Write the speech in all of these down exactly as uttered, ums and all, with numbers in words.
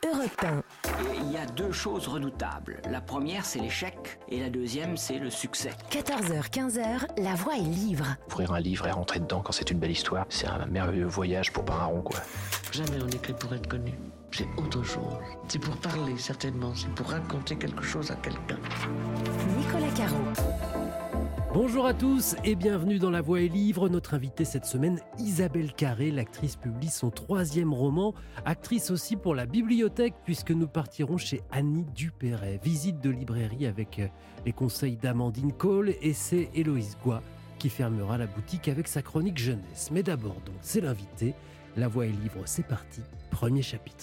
Europe un. Et il y a deux choses redoutables. La première, c'est l'échec, et la deuxième, c'est le succès. quatorze heures quinze, La Voix est livre. Ouvrir un livre et rentrer dedans quand c'est une belle histoire, c'est un merveilleux voyage pour pas un rond, quoi. Jamais on écrit pour être connu. C'est autre chose. C'est pour parler, certainement. C'est pour raconter quelque chose à quelqu'un. Nicolas Caro. Bonjour à tous et bienvenue dans La Voix est livre. Notre invitée cette semaine, Isabelle Carré. L'actrice publie son troisième roman. Actrice aussi pour la bibliothèque puisque nous partirons chez Annie Dupéret. Visite de librairie avec les conseils d'Amandine Cole et c'est Héloïse Goua qui fermera la boutique avec sa chronique jeunesse. Mais d'abord donc, c'est l'invité. La Voix est livre, c'est parti. Premier chapitre.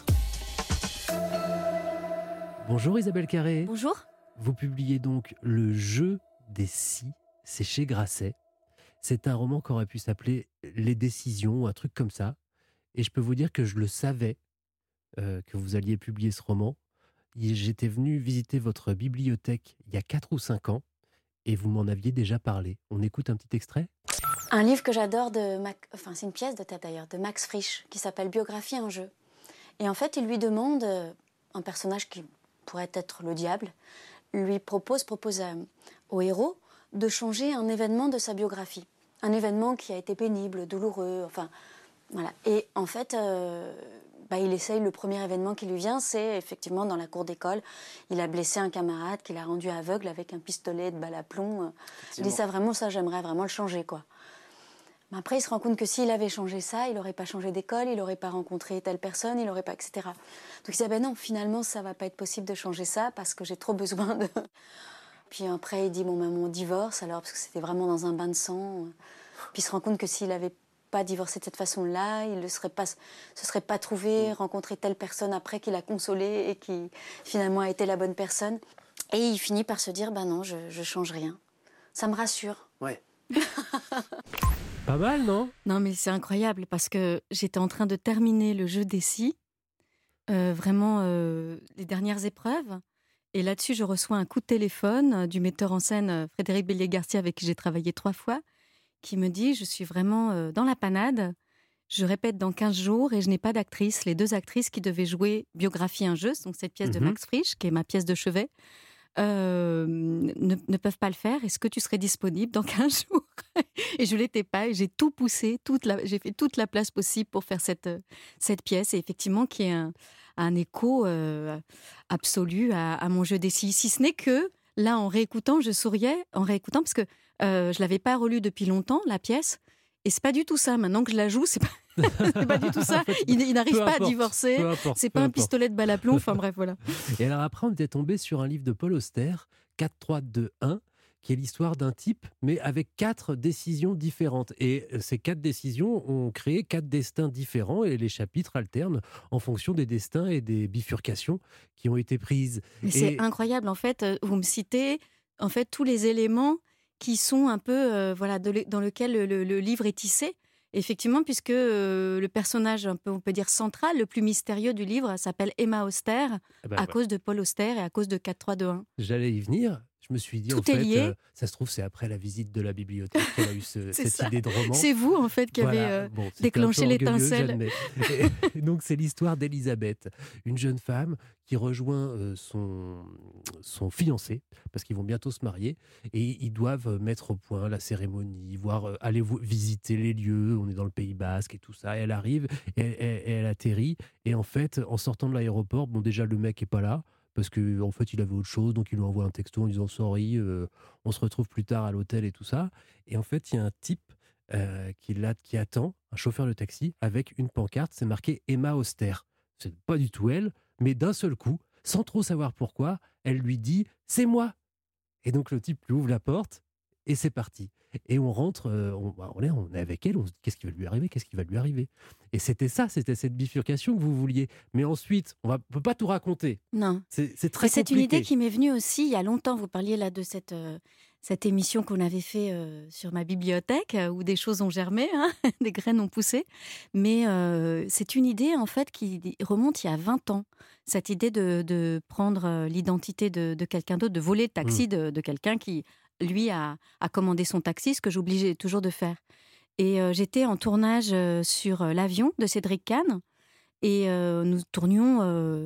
Bonjour Isabelle Carré. Bonjour. Vous publiez donc Le jeu des si. C'est chez Grasset. C'est un roman qui aurait pu s'appeler Les décisions ou un truc comme ça. Et je peux vous dire que je le savais euh, que vous alliez publier ce roman. J'étais venu visiter votre bibliothèque il y a quatre ou cinq ans et vous m'en aviez déjà parlé. On écoute un petit extrait ? Un livre que j'adore, de Mac... enfin c'est une pièce de théâtre d'ailleurs, de Max Frisch, qui s'appelle Biographie, un jeu. Et en fait, il lui demande, euh, un personnage qui pourrait être le diable, lui propose, propose à, au héros de changer un événement de sa biographie. Un événement qui a été pénible, douloureux, enfin, voilà. Et en fait, euh, bah, il essaye, le premier événement qui lui vient, c'est effectivement dans la cour d'école. Il a blessé un camarade qu'il a rendu aveugle avec un pistolet de balle à plomb. Il dit ça vraiment, ça, j'aimerais vraiment le changer, quoi. Mais après, il se rend compte que s'il avait changé ça, il n'aurait pas changé d'école, il n'aurait pas rencontré telle personne, il n'aurait pas, et cetera. Donc il dit, ah ben non, finalement, ça ne va pas être possible de changer ça parce que j'ai trop besoin de... Puis après, il dit, bon, ben, mon divorce, alors, parce que c'était vraiment dans un bain de sang. Puis il se rend compte que s'il n'avait pas divorcé de cette façon-là, il ne serait pas, se serait pas trouvé, rencontré telle personne après qui l'a consolé et qui, finalement, a été la bonne personne. Et il finit par se dire, ben non, je ne change rien. Ça me rassure. Ouais. Pas mal, non ? Non, mais c'est incroyable parce que j'étais en train de terminer le jeu des si, euh, vraiment euh, les dernières épreuves. Et là-dessus, je reçois un coup de téléphone du metteur en scène Frédéric Bélier-Garcia, avec qui j'ai travaillé trois fois, qui me dit « Je suis vraiment euh, dans la panade, je répète dans quinze jours et je n'ai pas d'actrice. Les deux actrices qui devaient jouer Biographie, un jeu, donc cette pièce mm-hmm. de Max Frisch, qui est ma pièce de chevet, euh, ne, ne peuvent pas le faire. Est-ce que tu serais disponible dans quinze jours ?» Et je ne l'étais pas et j'ai tout poussé, toute la, j'ai fait toute la place possible pour faire cette, cette pièce. Et effectivement, qui est un... un écho euh, absolu à, à mon jeu des si. Si ce n'est que, là, en réécoutant, je souriais, en réécoutant, parce que euh, je ne l'avais pas relue depuis longtemps, la pièce, et c'est pas du tout ça. Maintenant que je la joue, c'est pas, c'est pas du tout ça. Il, il n'arrive pas importe, à divorcer, importe, c'est pas un importe. pistolet de balle à plomb, enfin bref, voilà. Et alors après, on était tombé sur un livre de Paul Auster, quatre trois deux un, qui est l'histoire d'un type, mais avec quatre décisions différentes. Et ces quatre décisions ont créé quatre destins différents, et les chapitres alternent en fonction des destins et des bifurcations qui ont été prises. Mais et... c'est incroyable, en fait, vous me citez en fait, tous les éléments qui sont un peu, euh, voilà, de, dans lequel le, le, le livre est tissé. Effectivement, puisque euh, le personnage, un peu, on peut dire central, le plus mystérieux du livre, s'appelle Emma Auster, eh ben, à ouais. cause de Paul Auster et à cause de quatre trois deux un. J'allais y venir. Je me suis dit, Tout en fait, lié. Euh, ça se trouve, c'est après la visite de la bibliothèque qu'elle a eu ce, cette ça. idée de roman. C'est vous, en fait, qui voilà. avez euh, bon, déclenché l'étincelle. Et, et donc, c'est l'histoire d'Elisabeth, une jeune femme qui rejoint euh, son, son fiancé, parce qu'ils vont bientôt se marier, et ils doivent mettre au point la cérémonie, voir, euh, aller visiter les lieux, on est dans le Pays Basque et tout ça. Et elle arrive, et, et, et elle atterrit, et en fait, en sortant de l'aéroport, bon, déjà, le mec n'est pas là, parce qu'en en fait, il avait autre chose, donc il lui envoie un texto en disant « Sorry, euh, on se retrouve plus tard à l'hôtel et tout ça ». Et en fait, il y a un type euh, qui, là, qui attend, un chauffeur de taxi, avec une pancarte, c'est marqué « Emma Auster ». C'est pas du tout elle, mais d'un seul coup, sans trop savoir pourquoi, elle lui dit « C'est moi ». Et donc, le type lui ouvre la porte, et c'est parti. Et on rentre, euh, on, on, est, on est avec elle, on se dit qu'est-ce qui va lui arriver, qu'est-ce qui va lui arriver. Et c'était ça, c'était cette bifurcation que vous vouliez. Mais ensuite, on ne peut pas tout raconter. Non. C'est, c'est très Et c'est compliqué. une idée qui m'est venue aussi il y a longtemps. Vous parliez là de cette, euh, cette émission qu'on avait fait euh, sur ma bibliothèque, euh, où des choses ont germé, hein, des graines ont poussé. Mais euh, c'est une idée en fait qui remonte il y a vingt ans. Cette idée de, de prendre l'identité de, de quelqu'un d'autre, de voler le taxi mmh. de, de quelqu'un qui... lui a, a commandé son taxi, ce que j'obligeais toujours de faire. Et euh, j'étais en tournage euh, sur euh, l'avion de Cédric Kahn et euh, nous tournions euh,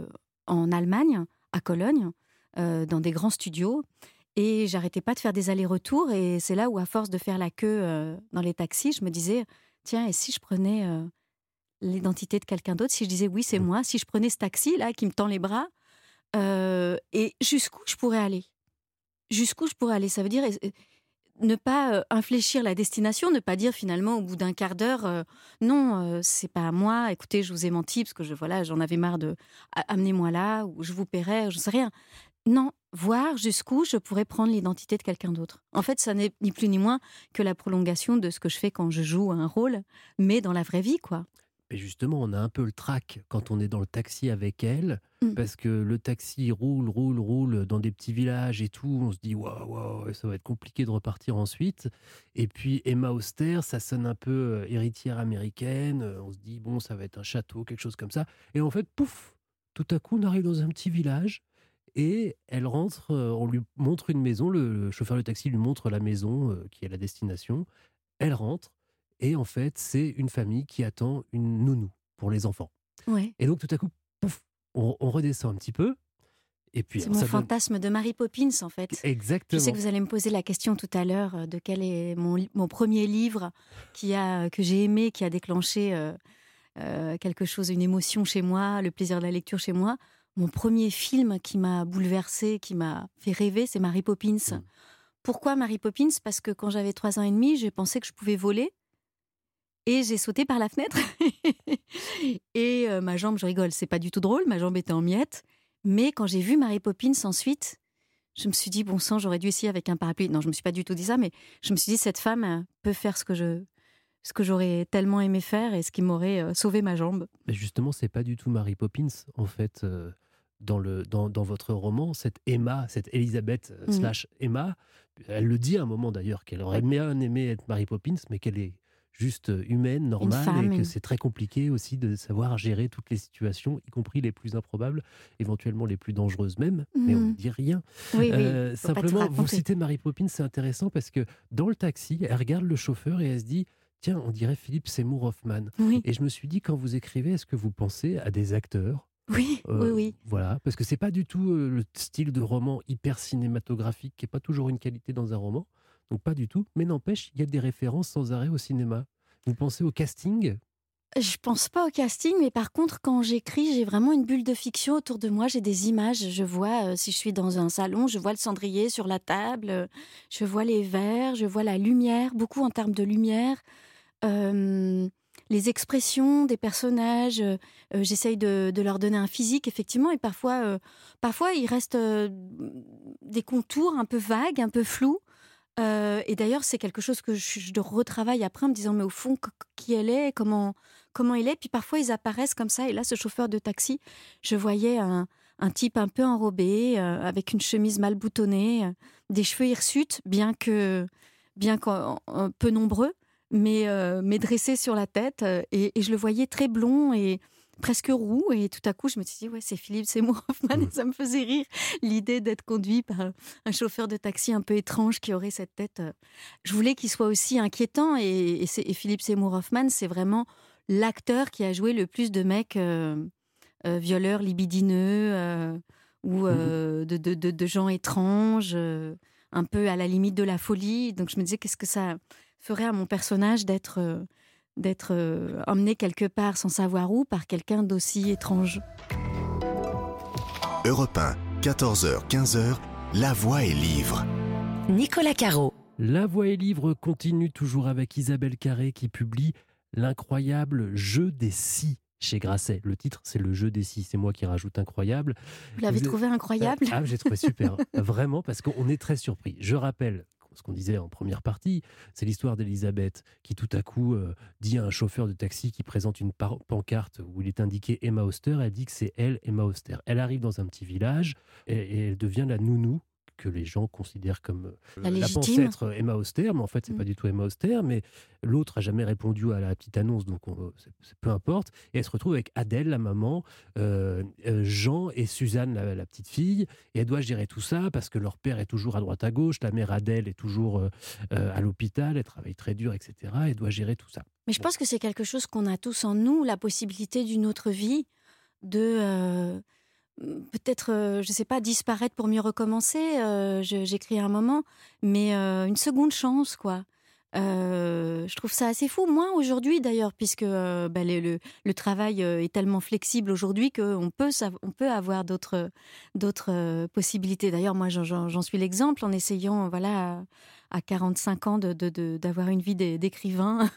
en Allemagne, à Cologne, euh, dans des grands studios. Et j'arrêtais pas de faire des allers-retours. Et c'est là où, à force de faire la queue euh, dans les taxis, je me disais, tiens, et si je prenais euh, l'identité de quelqu'un d'autre, si je disais oui, c'est mmh. moi, si je prenais ce taxi-là qui me tend les bras, euh, et jusqu'où je pourrais aller ? Jusqu'où je pourrais aller ? Ça veut dire euh, ne pas euh, infléchir la destination, ne pas dire finalement au bout d'un quart d'heure, euh, non, euh, c'est pas à moi, écoutez, je vous ai menti, parce que je, voilà, j'en avais marre de amenez-moi là, ou je vous paierai, je ne sais rien. Non, voir jusqu'où je pourrais prendre l'identité de quelqu'un d'autre. En fait, ça n'est ni plus ni moins que la prolongation de ce que je fais quand je joue un rôle, mais dans la vraie vie, quoi. Et justement, on a un peu le trac quand on est dans le taxi avec elle, mmh. parce que le taxi roule, roule, roule dans des petits villages et tout. On se dit, waouh, waouh, ça va être compliqué de repartir ensuite. Et puis Emma Auster, ça sonne un peu héritière américaine. On se dit, bon, ça va être un château, quelque chose comme ça. Et en fait, pouf, tout à coup, on arrive dans un petit village. Et elle rentre, on lui montre une maison, le chauffeur de taxi lui montre la maison euh, qui est la destination. Elle rentre, et en fait, c'est une famille qui attend une nounou pour les enfants. Ouais. Et donc, tout à coup, pouf, on, on redescend un petit peu. Et puis, c'est alors, mon ça fantasme donne... de Mary Poppins, en fait. Exactement. Je sais que vous allez me poser la question tout à l'heure de quel est mon, mon premier livre qui a, que j'ai aimé, qui a déclenché euh, euh, quelque chose, une émotion chez moi, le plaisir de la lecture chez moi. Mon premier film qui m'a bouleversée, qui m'a fait rêver, c'est Mary Poppins. Mmh. Pourquoi Mary Poppins ? Parce que quand j'avais trois ans et demi, j'ai pensé que je pouvais voler. Et j'ai sauté par la fenêtre. et euh, ma jambe, je rigole, c'est pas du tout drôle, ma jambe était en miettes. Mais quand j'ai vu Mary Poppins ensuite, je me suis dit, bon sang, j'aurais dû essayer avec un parapluie. Non, je me suis pas du tout dit ça, mais je me suis dit, cette femme peut faire ce que je... ce que j'aurais tellement aimé faire et ce qui m'aurait euh, sauvé ma jambe. Mais justement, c'est pas du tout Mary Poppins, en fait, euh, dans, le, dans, dans votre roman. Cette Emma, cette Elisabeth mmh. slash Emma, elle le dit à un moment d'ailleurs, qu'elle aurait bien aimé être Mary Poppins, mais qu'elle est juste humaine, normale, femme, et que une... c'est très compliqué aussi de savoir gérer toutes les situations, y compris les plus improbables, éventuellement les plus dangereuses même, mmh. mais on ne dit rien. Oui, euh, oui, simplement, vous citez Mary Poppins, c'est intéressant parce que dans le taxi, elle regarde le chauffeur et elle se dit, tiens, on dirait Philippe Seymour Hoffman. Oui. Et je me suis dit, quand vous écrivez, est-ce que vous pensez à des acteurs ? Oui, euh, oui, oui. Voilà, parce que c'est pas du tout euh, le style de roman hyper cinématographique, qui n'est pas toujours une qualité dans un roman, donc pas du tout, mais n'empêche, il y a des références sans arrêt au cinéma. Vous pensez au casting ? Je pense pas au casting, mais par contre, quand j'écris, j'ai vraiment une bulle de fiction autour de moi. J'ai des images. Je vois, euh, si je suis dans un salon, je vois le cendrier sur la table, euh, je vois les verres, je vois la lumière, beaucoup en termes de lumière. Euh, les expressions des personnages, euh, euh, j'essaye de, de leur donner un physique, effectivement, et parfois, euh, parfois il reste euh, des contours un peu vagues, un peu flous. Euh, et d'ailleurs, c'est quelque chose que je, je retravaille après en me disant, mais au fond, qui elle est, comment, comment il est. Puis parfois, ils apparaissent comme ça. Et là, ce chauffeur de taxi, je voyais un, un type un peu enrobé, euh, avec une chemise mal boutonnée, euh, des cheveux hirsutes, bien que, bien qu'un peu nombreux, mais, euh, mais dressés sur la tête. Euh, et, et je le voyais très blond et presque roux. Et tout à coup, je me suis dit, ouais, c'est Philippe Seymour Hoffman. Mmh. Et ça me faisait rire, l'idée d'être conduit par un chauffeur de taxi un peu étrange qui aurait cette tête. Je voulais qu'il soit aussi inquiétant. Et, et, c'est, et Philippe Seymour Hoffman, c'est vraiment l'acteur qui a joué le plus de mecs euh, euh, violeurs, libidineux, euh, ou euh, mmh. de, de, de, de gens étranges, euh, un peu à la limite de la folie. Donc je me disais, qu'est-ce que ça ferait à mon personnage d'être... Euh, d'être euh, emmené quelque part sans savoir où par quelqu'un d'aussi étrange. Europe un, quatorze heures quinze, La Voix est livre. Nicolas Caro. La Voix est livre continue toujours avec Isabelle Carré qui publie l'incroyable Jeu des six chez Grasset. Le titre, c'est le Jeu des six. C'est moi qui rajoute incroyable. Vous l'avez Vous trouvé êtes... incroyable ? Ah, j'ai trouvé super. Vraiment, parce qu'on est très surpris. Je rappelle ce qu'on disait en première partie, c'est l'histoire d'Elisabeth qui tout à coup euh, dit à un chauffeur de taxi qui présente une par- pancarte où il est indiqué Emma Auster, elle dit que c'est elle, Emma Auster. Elle arrive dans un petit village et, et elle devient la nounou que les gens considèrent comme la, la pensée être Emma Auster, mais en fait c'est mmh. pas du tout Emma Auster, mais l'autre a jamais répondu à la petite annonce, donc on, c'est, c'est, peu importe, et elle se retrouve avec Adèle, la maman, euh, euh, Jean et Suzanne, la, la petite fille, et elle doit gérer tout ça parce que leur père est toujours à droite à gauche, la mère Adèle est toujours euh, euh, à l'hôpital, elle travaille très dur, et cetera, elle doit gérer tout ça. Mais je pense que c'est quelque chose qu'on a tous en nous, la possibilité d'une autre vie, de... Euh... peut-être, euh, je sais pas, disparaître pour mieux recommencer. Euh, je- j'écris à un moment, mais euh, une seconde chance, quoi. Euh, je trouve ça assez fou, moins aujourd'hui d'ailleurs, puisque euh, bah, le, le- le travail euh, est tellement flexible aujourd'hui qu'on peut, sav- on peut avoir d'autres, d'autres euh, possibilités. D'ailleurs, moi, j'en, j'en- j'en suis l'exemple en essayant, voilà, à, à quarante-cinq ans, de, de- de- d'avoir une vie d'é- d'écrivain,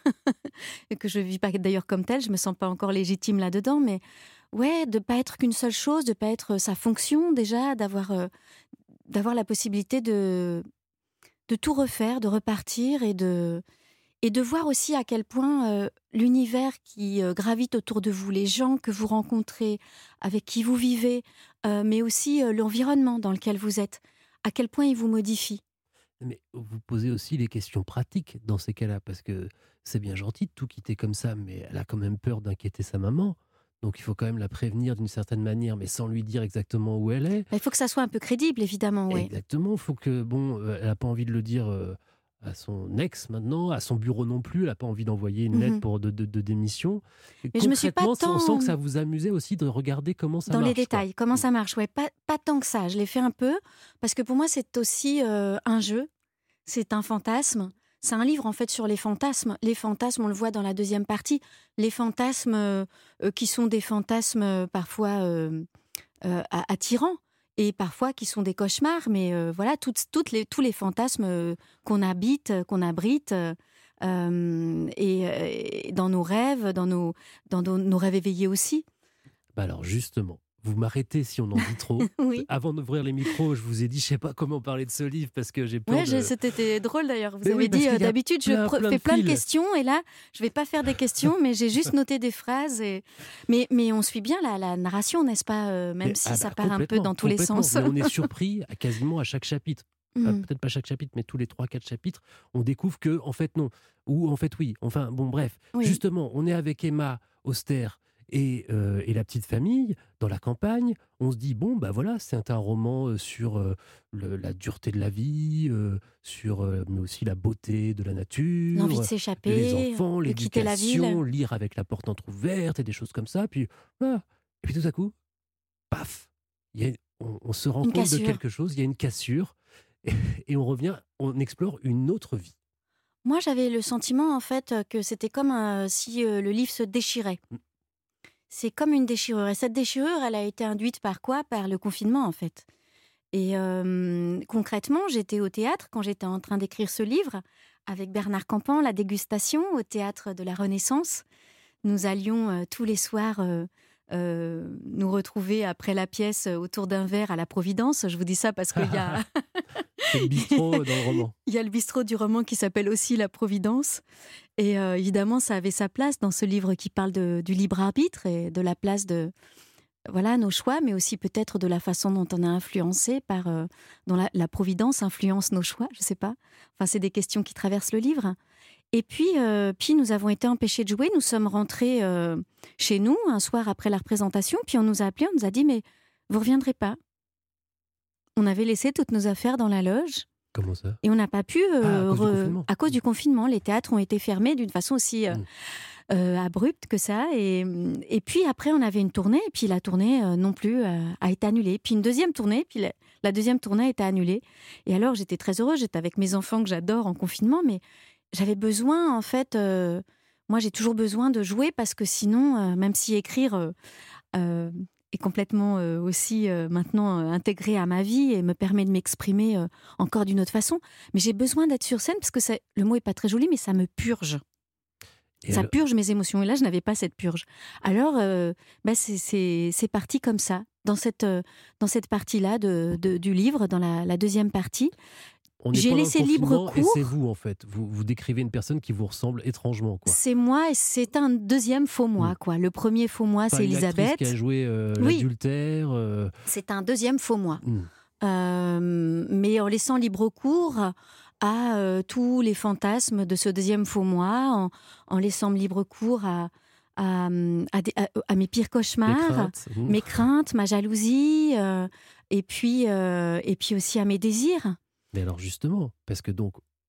et que je ne vis pas d'ailleurs comme telle, je me sens pas encore légitime là-dedans, mais ouais, de pas être qu'une seule chose, de pas être sa fonction déjà, d'avoir, euh, d'avoir la possibilité de de tout refaire, de repartir et de, et de voir aussi à quel point euh, l'univers qui euh, gravite autour de vous, les gens que vous rencontrez, avec qui vous vivez, euh, mais aussi euh, l'environnement dans lequel vous êtes, à quel point il vous modifie. Mais vous posez aussi les questions pratiques dans ces cas-là, parce que c'est bien gentil de tout quitter comme ça, mais elle a quand même peur d'inquiéter sa maman. Donc il faut quand même la prévenir d'une certaine manière, mais sans lui dire exactement où elle est. Il faut que ça soit un peu crédible, évidemment, oui. Exactement, il faut que, bon, euh, elle n'a pas envie de le dire euh, à son ex maintenant, à son bureau non plus, elle n'a pas envie d'envoyer une lettre Mhm. pour de, de- de démission. Et Mais je me suis pas concrètement, on sent tant- que ça vous amusait aussi de regarder comment ça Dans marche. les quoi. détails, comment ça marche, ouais, pas, pas tant que ça. Je l'ai fait un peu, parce que pour moi, c'est aussi euh, un jeu, c'est un fantasme. C'est un livre, en fait, sur les fantasmes. Les fantasmes, on le voit dans la deuxième partie, les fantasmes euh, euh, qui sont des fantasmes euh, parfois euh, euh, a- attirants, et parfois qui sont des cauchemars, mais euh, voilà, toutes, toutes les, tous les fantasmes euh, qu'on habite, euh, qu'on abrite, euh, euh, et, et dans nos rêves, dans nos, dans nos, nos rêves éveillés aussi. Bah alors justement, vous m'arrêtez si on en dit trop. Oui. Avant d'ouvrir les micros, je vous ai dit, je sais pas comment parler de ce livre parce que j'ai peur Ouais, de... je- c'était drôle d'ailleurs. Vous Mais avez oui, parce dit, euh, qu'il y a d'habitude, je plein, pre- plein fais de plein de fils. questions, et là, je vais pas faire des questions, mais j'ai juste noté des phrases. Et... Mais, mais on suit bien la, la narration, n'est-ce pas, euh, même Mais- si ah ça bah, part un peu complètement, dans tous les complètement. sens. Mais on est surpris à quasiment à chaque chapitre. Enfin, Mm. peut-être pas chaque chapitre, mais tous les trois quatre chapitres, on découvre que, en fait, non. Ou en fait, oui. Enfin, bon, bref. Oui. Justement, on est avec Emma Auster et, euh, et la petite famille dans la campagne. On se dit, bon, bah voilà, c'est un roman euh, sur euh, le- la dureté de la vie, euh, sur, euh, mais aussi la beauté de la nature. L'envie de les s'échapper, enfants, de quitter la l'éducation, ville. lire avec la porte entrouverte et des choses comme ça. Puis, voilà. Et puis tout à coup, paf, il y a- on, on se rend Une compte de cassure. quelque chose, il y a une cassure, et, et on revient, on explore une autre vie. Moi, j'avais le sentiment, en fait, que c'était comme euh, si euh, le livre se déchirait. Mm. C'est comme une déchirure. Et cette déchirure, elle a été induite par quoi? Par le confinement, en fait. Et euh, concrètement, j'étais au théâtre quand j'étais en train d'écrire ce livre, avec Bernard Campan, La Dégustation, au Théâtre de la Renaissance. Nous allions euh, tous les soirs euh, euh, nous retrouver après la pièce euh, autour d'un verre à la Providence. Je vous dis ça parce qu'il y a... C'est le bistrot dans le roman. Il y a le bistrot du roman qui s'appelle aussi La Providence. Et euh, évidemment, ça avait sa place dans ce livre qui parle de, du libre arbitre et de la place de voilà, nos choix, mais aussi peut-être de la façon dont on est influencé par... Euh, dont la, la Providence influence nos choix, je ne sais pas. Enfin, c'est des questions qui traversent le livre. Et puis, euh, puis nous avons été empêchés de jouer. Nous sommes rentrés euh, chez nous un soir après la représentation. Puis on nous a appelés, on nous a dit « Mais vous ne reviendrez pas ?» On avait laissé toutes nos affaires dans la loge. Comment ça? Et on n'a pas pu, euh, Ah, à cause du re- confinement. à cause du confinement, les théâtres ont été fermés d'une façon aussi euh, Mm. euh, abrupte que ça. Et, et puis après, on avait une tournée, et puis la tournée euh, non plus euh, a été annulée. Puis une deuxième tournée, puis la, la deuxième tournée a été annulée. Et alors, j'étais très heureuse, j'étais avec mes enfants que j'adore en confinement, mais j'avais besoin, en fait, euh, moi j'ai toujours besoin de jouer parce que sinon, euh, même si écrire... euh, euh, est complètement euh, aussi euh, maintenant euh, intégré à ma vie et me permet de m'exprimer euh, encore d'une autre façon. Mais j'ai besoin d'être sur scène parce que ça, le mot est pas très joli, mais ça me purge. Et ça alors- purge mes émotions. Et là, je n'avais pas cette purge. Alors, euh, bah, c'est, c'est, c'est parti comme ça. Dans cette, euh, dans cette partie-là de, de- du livre, dans la, la deuxième partie, On est J'ai pendant le laissé libre confinement et cours. c'est vous, en fait. Vous, vous décrivez une personne qui vous ressemble étrangement, quoi. c'est moi et c'est un deuxième faux moi. Mm. Quoi. Le premier faux moi, Pas c'est une actrice Elisabeth. qui a joué euh, Oui. l'adultère. euh, C'est un deuxième faux moi. hmm. Euh, mais en laissant libre cours à euh, tous les fantasmes de ce deuxième faux moi, en, en laissant libre cours à, à, à des- à- à mes pires Des cauchemars, craintes. Hmm. mes craintes, ma jalousie, euh, et, puis, euh, et puis aussi à mes désirs. Mais alors justement, parce que donc,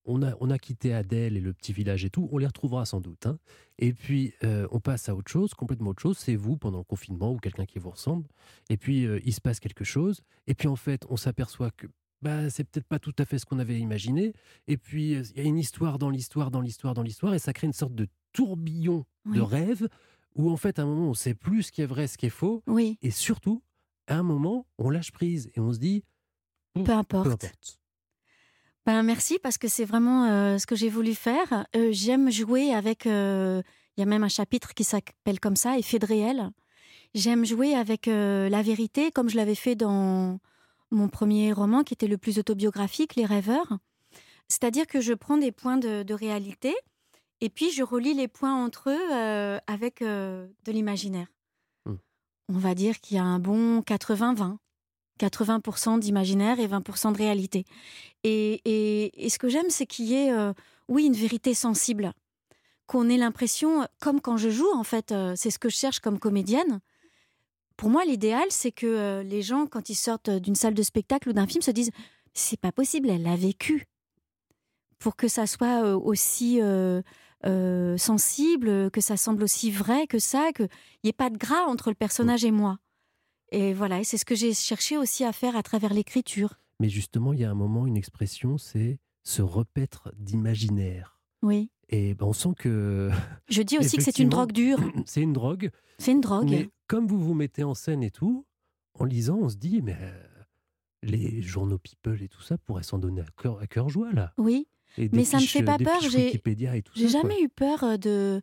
on a, on a quitté Adèle et le petit village et tout, on les retrouvera sans doute. Hein. Et puis, euh, on passe à autre chose, complètement autre chose. C'est vous pendant le confinement ou quelqu'un qui vous ressemble. Et puis, euh, il se passe quelque chose. Et puis, en fait, on s'aperçoit que bah, c'est peut-être pas tout à fait ce qu'on avait imaginé. Et puis, il y a une histoire dans l'histoire, dans l'histoire, dans l'histoire. Et ça crée une sorte de tourbillon Oui. de rêves où, en fait, à un moment, on ne sait plus ce qui est vrai, ce qui est faux. Oui, Et surtout, à un moment, on lâche prise et on se dit peu importe. peu importe. Ben, merci, parce que c'est vraiment euh, ce que j'ai voulu faire. Euh, j'aime jouer avec... euh, Il y a même un chapitre qui s'appelle comme ça, Effet de réel. J'aime jouer avec euh, la vérité, comme je l'avais fait dans mon premier roman, qui était le plus autobiographique, Les Rêveurs. C'est-à-dire que je prends des points de, de réalité et puis je relie les points entre eux euh, avec euh, de l'imaginaire. Mm. On va dire qu'il y a un bon quatre-vingts vingt. quatre-vingts pour cent d'imaginaire et vingt pour cent de réalité. Et, et, et ce que j'aime, c'est qu'il y ait, euh, oui, une vérité sensible. Qu'on ait l'impression, comme quand je joue, en fait, euh, c'est ce que je cherche comme comédienne. Pour moi, l'idéal, c'est que euh, les gens, quand ils sortent d'une salle de spectacle ou d'un film, se disent « c'est pas possible, elle l'a vécu ». Pour que ça soit euh, aussi euh, euh, sensible, que ça semble aussi vrai que ça, qu'il n'y ait pas de gras entre le personnage et moi. Et voilà, et c'est ce que j'ai cherché aussi à faire à travers l'écriture. Mais justement, il y a un moment, une expression, c'est se repaître d'imaginaire. Oui. Et ben, on sent que Je dis aussi que c'est une effectivement, drogue dure. c'est une drogue. C'est une drogue. Mais comme vous vous mettez en scène et tout, en lisant, on se dit, mais euh, les journaux People et tout ça pourraient s'en donner à cœur, à cœur joie, là. Oui, Et des mais ça me fiches- fait pas des peur. fiches J'ai, Wikipédia et tout j'ai ça, quoi. jamais eu peur de,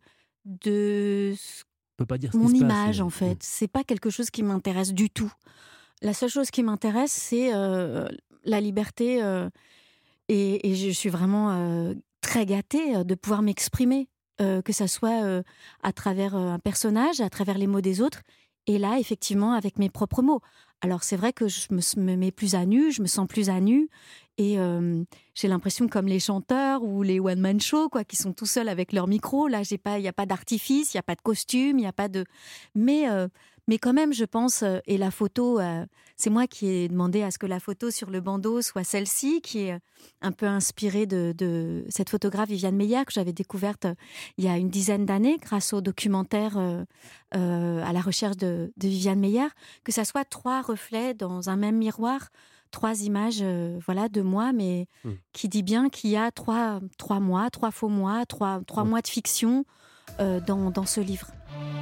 de ce- On peut pas dire ce mon qui se passe, image, mais- en fait. C'est pas quelque chose qui m'intéresse du tout. La seule chose qui m'intéresse, c'est euh, la liberté. euh, et, et je suis vraiment euh, très gâtée euh, de pouvoir m'exprimer, euh, que ça soit euh, à travers euh, un personnage, à travers les mots des autres, et là, effectivement, avec mes propres mots. Alors, c'est vrai que je me, me mets plus à nu, je me sens plus à nu, et euh, j'ai l'impression comme les chanteurs ou les one-man show, quoi, qui sont tout seuls avec leur micro. Là, j'ai pas, il n'y a pas d'artifice, il n'y a pas de costume, il n'y a pas de... Mais, euh, mais quand même, je pense, euh, et la photo, euh, c'est moi qui ai demandé à ce que la photo sur le bandeau soit celle-ci, qui est un peu inspirée de, de cette photographe Viviane Meyer, que j'avais découverte euh, il y a une dizaine d'années, grâce au documentaire euh, euh, à la recherche de, de Viviane Meyer, que ça soit trois reflets dans un même miroir, trois images euh, voilà, de moi, mais Mm. qui dit bien qu'il y a trois, trois mois, trois faux mois, trois, trois Mm. mois de fiction euh, dans, dans ce livre.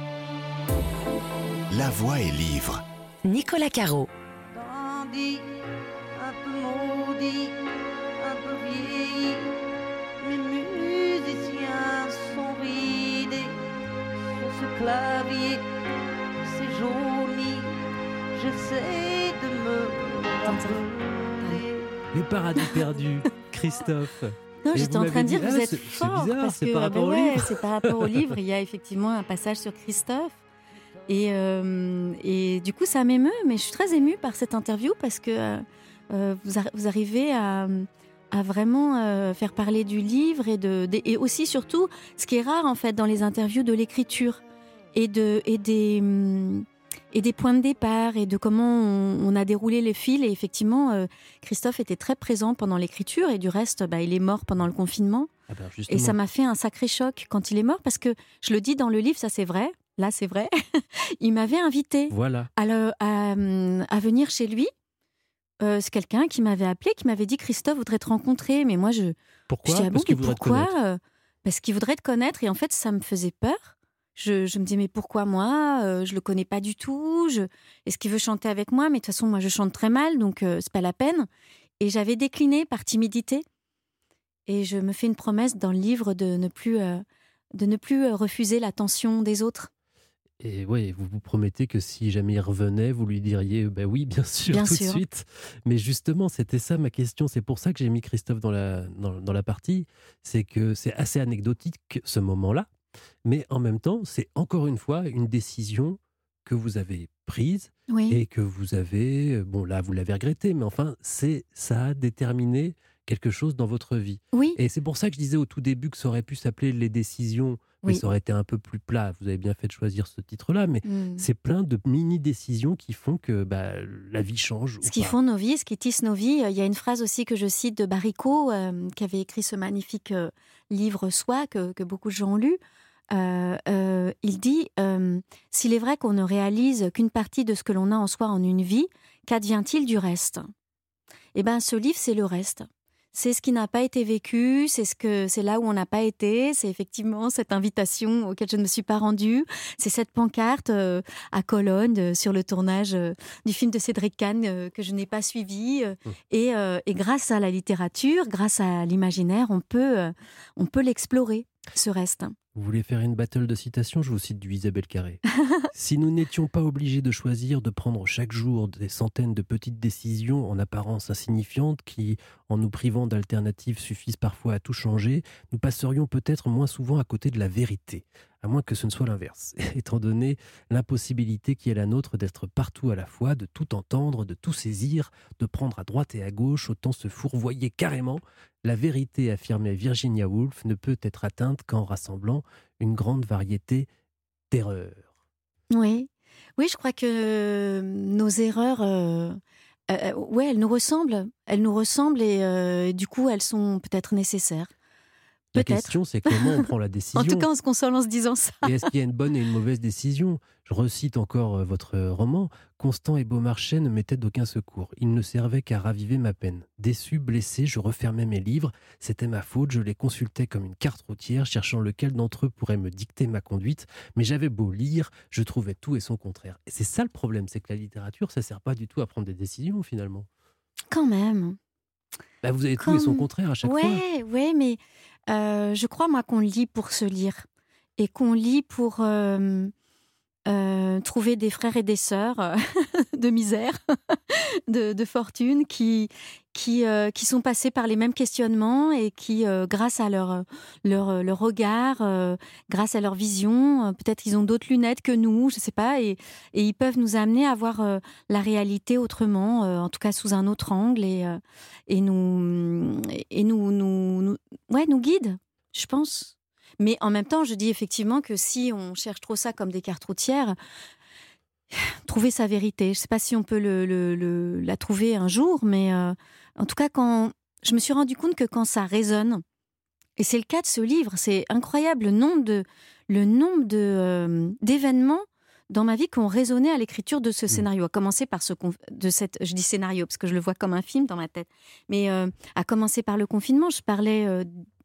La voix est livre. Nicolas Caro. Dandy, un peu maudit, un peu vieilli. Mes musiciens sont ridés sur ce clavier, c'est jauni. J'essaie de me rappeler. Les paradis perdus, Christophe. Non, Et j'étais vous en train de m'avez dire dit, que vous ah, êtes c'est- c'est fort. bizarre, parce c'est que, par ah rapport ben au ouais, livre. c'est par rapport au livre. Il y a effectivement un passage sur Christophe. Et, euh, et du coup, ça m'émeut, mais je suis très émue par cette interview parce que euh, vous, ar- vous arrivez à, à vraiment euh, faire parler du livre et, de, des- et aussi, surtout, ce qui est rare en fait dans les interviews, de l'écriture et, de, et, des, hum, et des points de départ et de comment on, on a déroulé les fils. Et effectivement, euh, Christophe était très présent pendant l'écriture et du reste, bah, il est mort pendant le confinement. Ah ben, Et justement. ça m'a fait un sacré choc quand il est mort parce que, je le dis dans le livre, ça c'est vrai, là c'est vrai, il m'avait invité Voilà. à, le- à, hum, à venir chez lui. Euh, c'est quelqu'un qui m'avait appelé, qui m'avait dit Christophe voudrait te rencontrer. Mais moi, je, Pourquoi je dis ah bon, Parce qu'il mais voudrait te pourquoi connaître. Euh, Parce qu'il voudrait te connaître. Et en fait, ça me faisait peur. Je, je me disais mais pourquoi moi euh, Je le connais pas du tout. Je... Est-ce qu'il veut chanter avec moi? Mais de toute façon, moi, je chante très mal, donc euh, c'est pas la peine. Et j'avais décliné par timidité. Et je me fais une promesse dans le livre de ne plus, euh, de ne plus euh, refuser l'attention des autres. Et oui, vous vous promettez que si jamais il revenait, vous lui diriez ben oui, bien sûr, Bien tout sûr. de suite. Mais justement, c'était ça ma question. C'est pour ça que j'ai mis Christophe dans la, dans, dans la partie. C'est que c'est assez anecdotique ce moment-là. Mais en même temps, c'est encore une fois une décision que vous avez prise Oui. et que vous avez, bon là, vous l'avez regretté, mais enfin, c'est, ça a déterminé quelque chose dans votre vie. Oui. Et c'est pour ça que je disais au tout début que ça aurait pu s'appeler les décisions mais Oui. ça aurait été un peu plus plat. Vous avez bien fait de choisir ce titre-là, mais Mm. c'est plein de mini-décisions qui font que bah, la vie change ou Ce qui pas. font nos vies, ce qui tisse nos vies. Il y a une phrase aussi que je cite de Baricot, euh, qui avait écrit ce magnifique euh, livre Soi, que, que beaucoup de gens ont lu. Euh, euh, il dit euh, « S'il est vrai qu'on ne réalise qu'une partie de ce que l'on a en soi en une vie, qu'advient-il du reste ?» Eh bien, ce livre, c'est le reste. C'est ce qui n'a pas été vécu, c'est ce que c'est là où on n'a pas été, c'est effectivement cette invitation auquel je ne me suis pas rendue, c'est cette pancarte euh, à Cologne euh, sur le tournage euh, du film de Cédric Kahn euh, que je n'ai pas suivi. euh, Mmh. et, euh, et grâce à la littérature, grâce à l'imaginaire, on peut, euh, on peut l'explorer, ce reste. Vous voulez faire une battle de citations? Je vous cite du Isabelle Carré. Si nous n'étions pas obligés de choisir de prendre chaque jour des centaines de petites décisions en apparence insignifiantes qui, en nous privant d'alternatives, suffisent parfois à tout changer, nous passerions peut-être moins souvent à côté de la vérité, à moins que ce ne soit l'inverse, étant donné l'impossibilité qui est la nôtre d'être partout à la fois, de tout entendre, de tout saisir, de prendre à droite et à gauche, autant se fourvoyer carrément. La vérité, affirmait Virginia Woolf, ne peut être atteinte qu'en rassemblant une grande variété d'erreurs. Oui, oui, je crois que nos erreurs, euh, euh, ouais, elles nous ressemblent, elles nous ressemblent et euh, du coup, elles sont peut-être nécessaires. La Peut-être. question, c'est comment on prend la décision. En tout cas, on se console en se disant ça. Et est-ce qu'il y a une bonne et une mauvaise décision? Je recite encore euh, votre roman. Constant et Beaumarchais ne m'étaient d'aucun secours. Ils ne servaient qu'à raviver ma peine. Déçu, blessé, je refermais mes livres. C'était ma faute, je les consultais comme une carte routière, cherchant lequel d'entre eux pourrait me dicter ma conduite. Mais j'avais beau lire, je trouvais tout et son contraire. Et c'est ça le problème, c'est que la littérature, ça ne sert pas du tout à prendre des décisions, finalement. Quand même. Bah, vous avez tout Quand... et son contraire à chaque ouais, fois. Ouais, ouais, mais euh, je crois, moi, qu'on lit pour se lire. Et qu'on lit pour... Euh... Euh, trouver des frères et des sœurs euh, de misère, de, de fortune, qui, qui, euh, qui sont passés par les mêmes questionnements et qui, euh, grâce à leur, leur, leur regard, euh, grâce à leur vision, euh, peut-être ils ont d'autres lunettes que nous, je ne sais pas, et, et ils peuvent nous amener à voir euh, la réalité autrement, euh, en tout cas sous un autre angle, et, euh, et, nous, et nous, nous, nous, ouais, nous guident, je pense. Mais en même temps, je dis effectivement que si on cherche trop ça comme des cartes routières, trouver sa vérité. Je ne sais pas si on peut le, le, le, la trouver un jour, mais euh, en tout cas, quand je me suis rendu compte que quand ça résonne, et c'est le cas de ce livre, c'est incroyable le nombre de, le nombre de, euh, d'événements dans ma vie qui ont résonné à l'écriture de ce scénario. À commencer par ce de cette, je dis scénario parce que je le vois comme un film dans ma tête, mais euh, à commencer par le confinement, je parlais. Euh,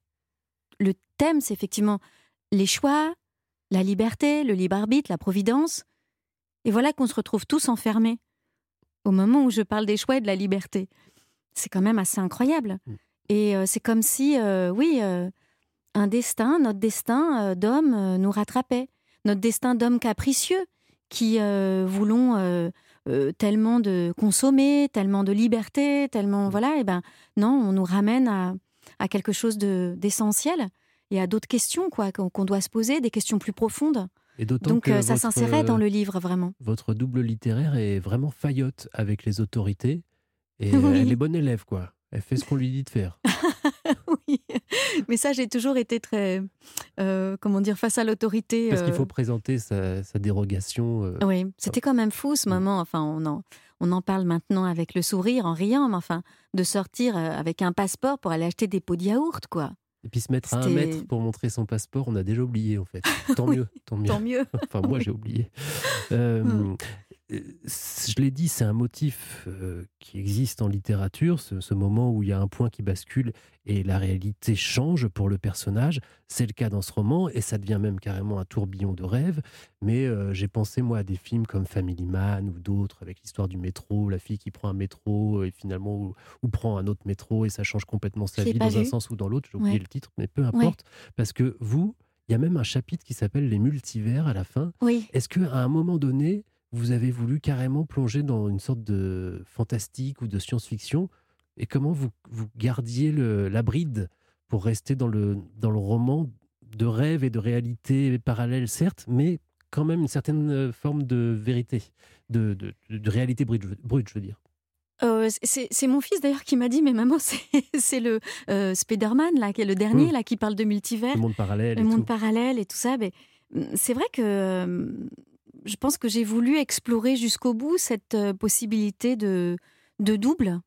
Le thème, c'est effectivement les choix, la liberté, le libre arbitre, la providence. Et voilà qu'on se retrouve tous enfermés au moment où je parle des choix et de la liberté. C'est quand même assez incroyable. Mmh. Et euh, c'est comme si, euh, oui, euh, un destin, notre destin euh, d'homme euh, nous rattrapait. Notre destin d'homme capricieux qui euh, voulons euh, euh, tellement de consommer, tellement de liberté, tellement... Voilà, et ben non, on nous ramène à... à quelque chose de, d'essentiel et à d'autres questions quoi, qu'on, qu'on doit se poser, des questions plus profondes. Et d'autant Donc que euh, ça votre, s'insérait dans le livre, vraiment. Votre double littéraire est vraiment faillotte avec les autorités et oui. Elle est bonne élève, quoi. Elle fait ce qu'on lui dit de faire. Oui, mais ça, j'ai toujours été très, euh, comment dire, face à l'autorité. Parce qu'il faut euh... présenter sa, sa dérogation. Euh... Oui, c'était quand même fou ce moment. Enfin, on en, on en parle maintenant avec le sourire, en riant, mais enfin, de sortir avec un passeport pour aller acheter des pots de yaourt, quoi. Et puis se mettre c'était... à un mètre pour montrer son passeport, on a déjà oublié, en fait. Tant oui, mieux, tant mieux. Tant mieux. Enfin, moi, j'ai oublié. Euh, hum. Je l'ai dit, c'est un motif euh, qui existe en littérature, ce, ce moment où il y a un point qui bascule et la réalité change pour le personnage. C'est le cas dans ce roman et ça devient même carrément un tourbillon de rêve. Mais euh, j'ai pensé, moi, à des films comme Family Man ou d'autres avec l'histoire du métro, la fille qui prend un métro et finalement ou, ou prend un autre métro et ça change complètement sa vie dans vu. un sens ou dans l'autre. J'ai oublié ouais. le titre, mais peu importe. Ouais. Parce que vous, il y a même un chapitre qui s'appelle Les multivers à la fin. Oui. Est-ce qu'à un moment donné, vous avez voulu carrément plonger dans une sorte de fantastique ou de science-fiction, et comment vous, vous gardiez le, la bride pour rester dans le, dans le roman de rêve et de réalité parallèle, certes, mais quand même une certaine forme de vérité, de, de, de réalité brute, brute, je veux dire. Euh, c'est, c'est mon fils d'ailleurs qui m'a dit, mais maman, c'est, c'est le euh, Spider-Man, là, qui est le dernier, mmh. là, qui parle de multivers. Le monde parallèle. Le et monde tout. parallèle et tout ça. Mais c'est vrai que euh, je pense que j'ai voulu explorer jusqu'au bout cette euh, possibilité de, de double.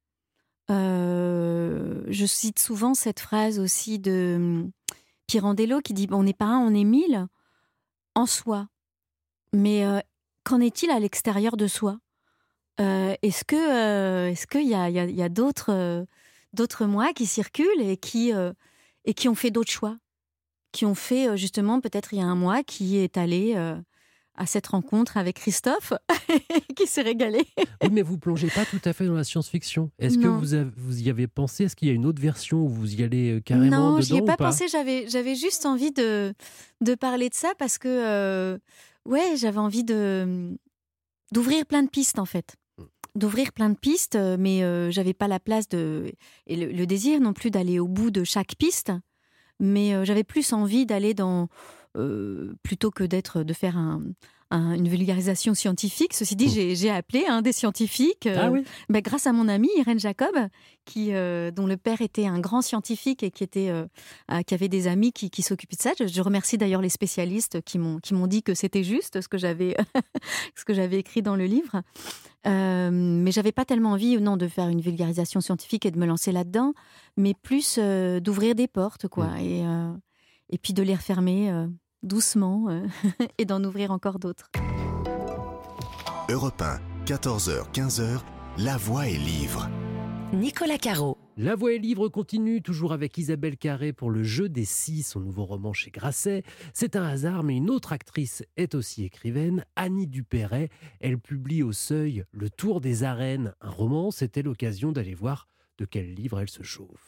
Euh, je cite souvent cette phrase aussi de euh, Pirandello qui dit « On n'est pas un, on est mille en soi. Mais euh, qu'en est-il à l'extérieur de soi ?» Euh, est-ce que euh, est-ce qu'il y a, y a, y a d'autres, euh, d'autres moi qui circulent et qui, euh, et qui ont fait d'autres choix, qui ont fait euh, justement peut-être il y a un mois qui est allé euh, à cette rencontre avec Christophe qui s'est régalé. Oui, mais vous plongez pas tout à fait dans la science-fiction. Est-ce Non. que vous, avez, vous y avez pensé? Est-ce qu'il y a une autre version où vous y allez carrément non, dedans? Non, j'y ai ou pas, pas pensé. J'avais, j'avais juste envie de, de parler de ça parce que euh, ouais, j'avais envie de, d'ouvrir plein de pistes en fait. d'ouvrir plein de pistes, mais euh, j'avais pas la place de et le, le désir non plus d'aller au bout de chaque piste, mais euh, j'avais plus envie d'aller dans euh, plutôt que d'être de faire un, un, une vulgarisation scientifique. Ceci dit, mmh. j'ai, j'ai appelé hein, des scientifiques euh, ah oui. bah, grâce à mon amie Irène Jacob, qui euh, dont le père était un grand scientifique et qui était euh, euh, qui avait des amis qui, qui s'occupaient de ça. Je, je remercie d'ailleurs les spécialistes qui m'ont qui m'ont dit que c'était juste ce que j'avais ce que j'avais écrit dans le livre. Euh, mais j'avais pas tellement envie non de faire une vulgarisation scientifique et de me lancer là-dedans, mais plus euh, d'ouvrir des portes quoi mmh. et euh, et puis de les refermer euh, doucement euh, et d'en ouvrir encore d'autres. Europe un, quatorze heures quinze, La Voix est livre. Nicolas Caro. La Voix est livre continue, toujours avec Isabelle Carré pour Le Jeu des Six, son nouveau roman chez Grasset. C'est un hasard, mais une autre actrice est aussi écrivaine, Annie Dupéret. Elle publie au Seuil Le Tour des Arènes, un roman. C'était l'occasion d'aller voir de quel livre elle se chauffe.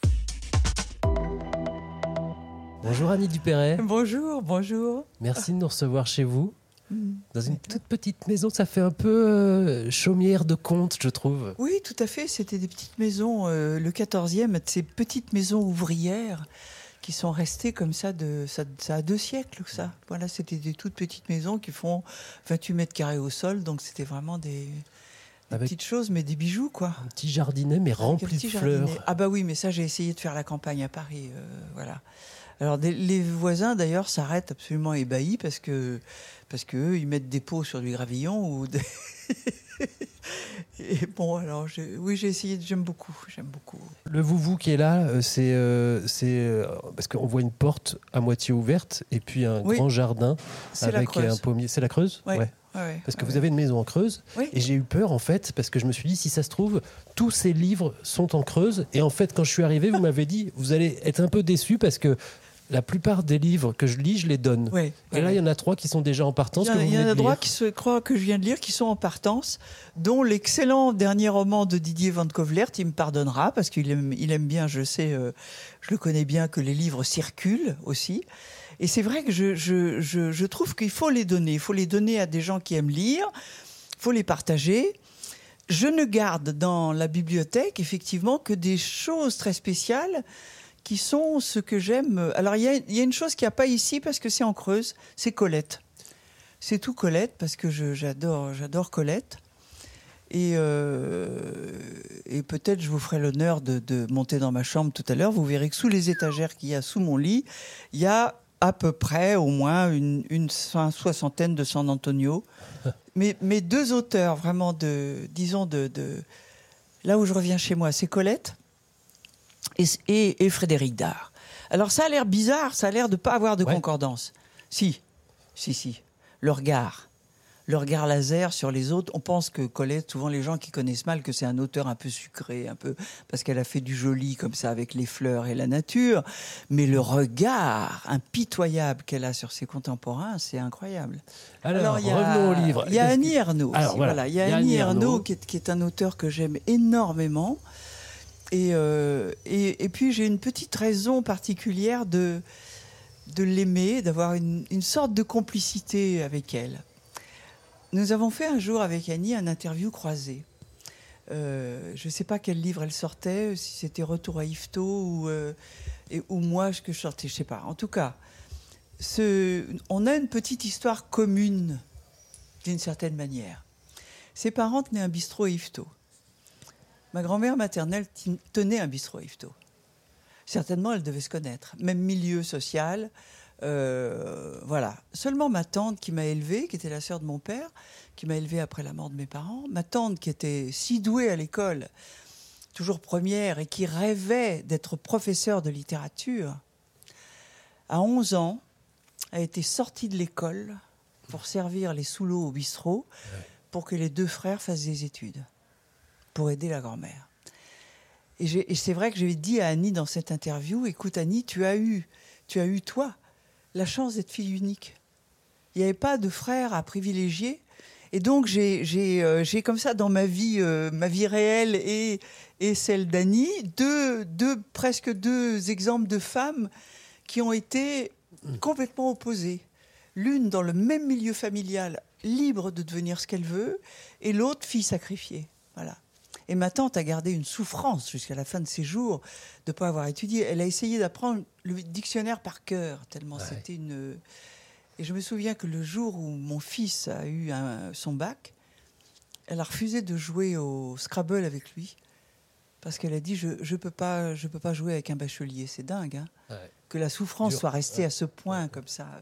Bonjour Annie Dupéret. Bonjour, bonjour. Merci de nous recevoir chez vous. Dans une toute petite maison, ça fait un peu euh, chaumière de conte, je trouve. Oui, tout à fait. C'était des petites maisons, euh, le quatorzième, de ces petites maisons ouvrières qui sont restées comme ça, de, ça, ça a deux siècles. Ça. Voilà, c'était des toutes petites maisons qui font vingt-huit mètres carrés au sol, donc c'était vraiment des, des Avec petites choses, mais des bijoux, quoi. Un petit jardinet, mais rempli de fleurs. Jardinet. Ah bah oui, mais ça, j'ai essayé de faire la campagne à Paris, euh, voilà. Alors, des, les voisins, d'ailleurs, s'arrêtent absolument ébahis parce que parce qu'eux, ils mettent des pots sur du gravillon ou des... Et bon, alors, j'ai, oui, j'ai essayé, j'aime beaucoup, j'aime beaucoup. Le vouvou qui est là, c'est, euh, c'est euh, parce qu'on voit une porte à moitié ouverte et puis un oui. grand jardin c'est avec un pommier. C'est la Creuse ? Oui. Ouais. Ouais, parce que ouais. vous avez une maison en Creuse oui. et j'ai eu peur en fait parce que je me suis dit si ça se trouve tous ces livres sont en Creuse et en fait quand je suis arrivé vous m'avez dit vous allez être un peu déçus parce que la plupart des livres que je lis, je les donne. Oui, et oui, là, il oui. y en a trois qui sont déjà en partance. Il y, y en a trois qui se croient que je viens de lire, qui sont en partance, dont l'excellent dernier roman de Didier Van Covlert. Il me pardonnera parce qu'il aime, il aime bien, je sais, euh, je le connais bien, que les livres circulent aussi. Et c'est vrai que je, je, je, je trouve qu'il faut les donner. Il faut les donner à des gens qui aiment lire. Il faut les partager. Je ne garde dans la bibliothèque, effectivement, que des choses très spéciales qui sont ce que j'aime. Alors, il y a, il y a une chose qu'il n'y a pas ici, parce que c'est en Creuse, c'est Colette. C'est tout Colette, parce que je, j'adore, j'adore Colette. Et, euh, et peut-être je vous ferai l'honneur de, de monter dans ma chambre tout à l'heure. Vous verrez que sous les étagères qu'il y a sous mon lit, il y a à peu près au moins une, une soixantaine de San Antonio. Mais, mais deux auteurs, vraiment, de, disons, de, de, là où je reviens chez moi, c'est Colette Et, et, et Frédéric Dard. Alors ça a l'air bizarre, ça a l'air de ne pas avoir de ouais. concordance. Si, si, si. Le regard. Le regard laser sur les autres. On pense que Colette, souvent les gens qui connaissent mal, que c'est un auteur un peu sucré, un peu, parce qu'elle a fait du joli comme ça avec les fleurs et la nature. Mais le regard impitoyable qu'elle a sur ses contemporains, c'est incroyable. Alors, Alors y a, revenons au livre. Il y a Annie Ernaux. Alors, voilà. Voilà. Il y a, y a Annie Ernaux, qui est, qui est un auteur que j'aime énormément. Et, euh, et, et puis j'ai une petite raison particulière de, de l'aimer, d'avoir une, une sorte de complicité avec elle. Nous avons fait un jour avec Annie un interview croisé. Euh, je ne sais pas quel livre elle sortait, si c'était Retour à Yvetot ou, euh, et, ou moi que je sortais, je ne sais pas. En tout cas, ce, on a une petite histoire commune, d'une certaine manière. Ses parents tenaient un bistrot à Yvetot. Ma grand-mère maternelle t- tenait un bistrot à Yvetot. Certainement, elle devait se connaître. Même milieu social. Euh, voilà. Seulement ma tante qui m'a élevée, qui était la sœur de mon père, qui m'a élevée après la mort de mes parents, ma tante qui était si douée à l'école, toujours première, et qui rêvait d'être professeure de littérature, à onze ans, a été sortie de l'école pour servir les sous-lots au bistrot, pour que les deux frères fassent des études, pour aider la grand-mère. Et, j'ai, et c'est vrai que j'ai dit à Annie dans cette interview, écoute Annie, tu as eu, tu as eu toi, la chance d'être fille unique. Il n'y avait pas de frère à privilégier. Et donc, j'ai, j'ai, euh, j'ai comme ça, dans ma vie, euh, ma vie réelle et, et celle d'Annie, deux, deux, presque deux exemples de femmes qui ont été complètement opposées. L'une dans le même milieu familial, libre de devenir ce qu'elle veut, et l'autre, fille sacrifiée. Voilà. Et ma tante a gardé une souffrance jusqu'à la fin de ses jours de ne pas avoir étudié. Elle a essayé d'apprendre le dictionnaire par cœur, tellement ouais. c'était une... Et je me souviens que le jour où mon fils a eu un, son bac, elle a refusé de jouer au Scrabble avec lui, parce qu'elle a dit, je ne peux pas, je peux pas jouer avec un bachelier. C'est dingue, hein, ouais. que la souffrance Dur. soit restée ouais. à ce point, ouais. comme ça.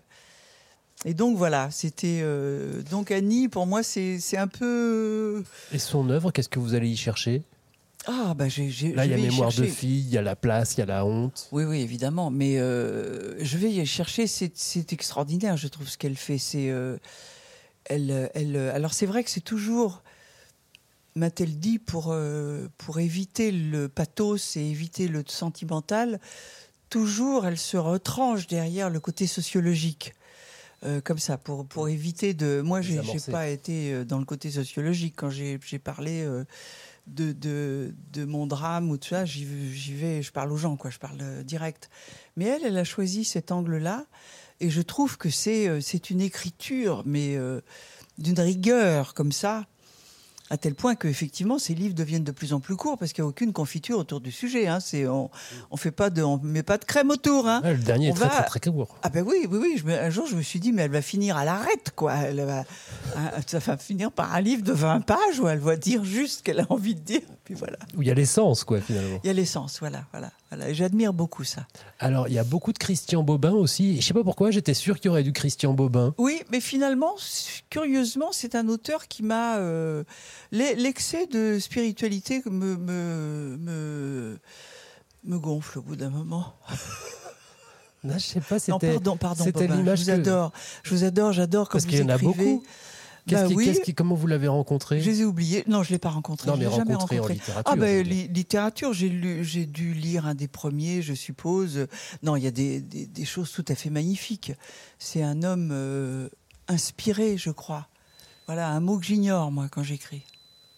Et donc voilà, c'était euh, donc Annie pour moi c'est c'est un peu. Et son œuvre, qu'est-ce que vous allez y chercher ? Ah bah j'ai, j'ai là il y a Mémoire chercher. de fille, il y a La Place, il y a La Honte. Oui oui évidemment, mais euh, je vais y chercher. C'est c'est extraordinaire, je trouve ce qu'elle fait. C'est euh, elle elle. Alors c'est vrai que c'est toujours, m'a-t-elle dit, pour euh, pour éviter le pathos et éviter le sentimental. Toujours elle se retranche derrière le côté sociologique. Euh, comme ça, pour, pour éviter de... Moi, j'ai j'ai pas été dans le côté sociologique. Quand j'ai, j'ai parlé euh, de, de, de mon drame ou tout ça, j'y, j'y vais, je parle aux gens, quoi, je parle euh, direct. Mais elle, elle a choisi cet angle-là, et je trouve que c'est, euh, c'est une écriture, mais euh, d'une rigueur, comme ça, à tel point qu'effectivement, ces livres deviennent de plus en plus courts, parce qu'il n'y a aucune confiture autour du sujet. Hein. C'est, on on fait pas de, on met pas de crème autour. Hein. Ouais, le dernier on est très, va... très, très court. Ah ben oui, oui, oui. Je me... Un jour, je me suis dit, mais elle va finir à l'arrête, quoi. Elle va... Ça va finir par un livre de vingt pages où elle va dire juste ce qu'elle a envie de dire. Puis voilà. Où il y a l'essence, quoi, finalement. Il y a l'essence, voilà, voilà, voilà. Et j'admire beaucoup ça. Alors, il y a beaucoup de Christian Bobin aussi. Et je sais pas pourquoi, j'étais sûr qu'il y aurait du Christian Bobin. Oui, mais finalement, curieusement, c'est un auteur qui m'a... Euh... L'excès de spiritualité me, me, me, me gonfle au bout d'un moment. Non, je sais pas, c'était... Non, pardon, pardon, c'était Bobin, l'image je vous que... adore. Je vous adore, j'adore quand Parce vous qu'il y en a écrivez. beaucoup. Qu'est-ce bah qui, oui. qu'est-ce qui, comment vous l'avez rencontré ? Je les ai oubliés. Non, je ne l'ai pas rencontré. Non, je mais l'ai jamais rencontré rencontré. en littérature. Ah ben, li- littérature, j'ai, lu, j'ai dû lire un des premiers, je suppose. Non, il y a des, des, des choses tout à fait magnifiques. C'est un homme euh, inspiré, je crois. Voilà, un mot que j'ignore, moi, quand j'écris. Pourquoi ?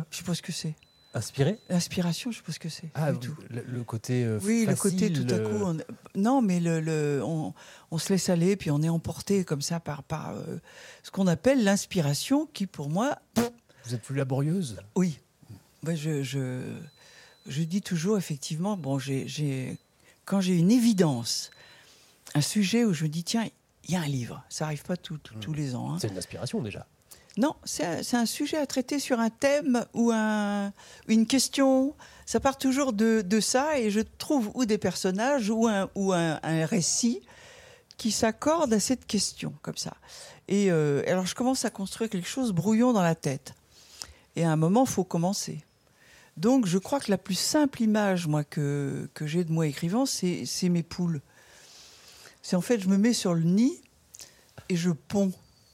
Je ne sais pas ce que c'est. Inspiré ? L'inspiration, je ne sais pas ce que c'est. Ah, du tout. Le, le côté euh, oui, facile, le côté tout à coup. On... Non, mais le, le, on, on se laisse aller, puis on est emporté comme ça par, par euh, ce qu'on appelle l'inspiration, qui pour moi. Vous êtes plus laborieuse ? Oui. Ben, je, je, je dis toujours, effectivement, bon, j'ai, j'ai, quand j'ai une évidence, un sujet où je me dis, tiens, il y a un livre. Ça n'arrive pas tout, tout, mmh. tous les ans. Hein. C'est une inspiration déjà. Non, c'est un, c'est un sujet à traiter sur un thème ou un, une question. Ça part toujours de, de ça, et je trouve ou des personnages ou un, ou un, un récit qui s'accorde à cette question, comme ça. Et euh, alors, je commence à construire quelque chose brouillon dans la tête. Et à un moment, il faut commencer. Donc, je crois que la plus simple image, moi, que, que j'ai de moi écrivant, c'est, c'est mes poules. C'est en fait, je me mets sur le nid et je ponds.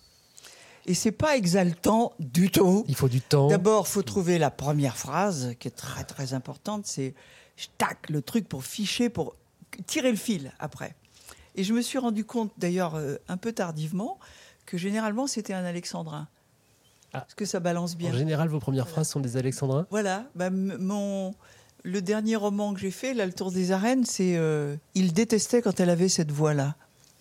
Et c'est pas exaltant du tout. Il faut du temps. D'abord, il faut trouver la première phrase, qui est très, très importante. C'est je tac le truc pour ficher, pour tirer le fil après. Et je me suis rendu compte, d'ailleurs, euh, un peu tardivement, que généralement, c'était un alexandrin. Ah. Parce que ça balance bien. En général, vos premières voilà. phrases sont des alexandrins ? Voilà. Bah, m- mon... Le dernier roman que j'ai fait, là, Le Tour des Arènes, c'est euh, il détestait quand elle avait cette voix-là.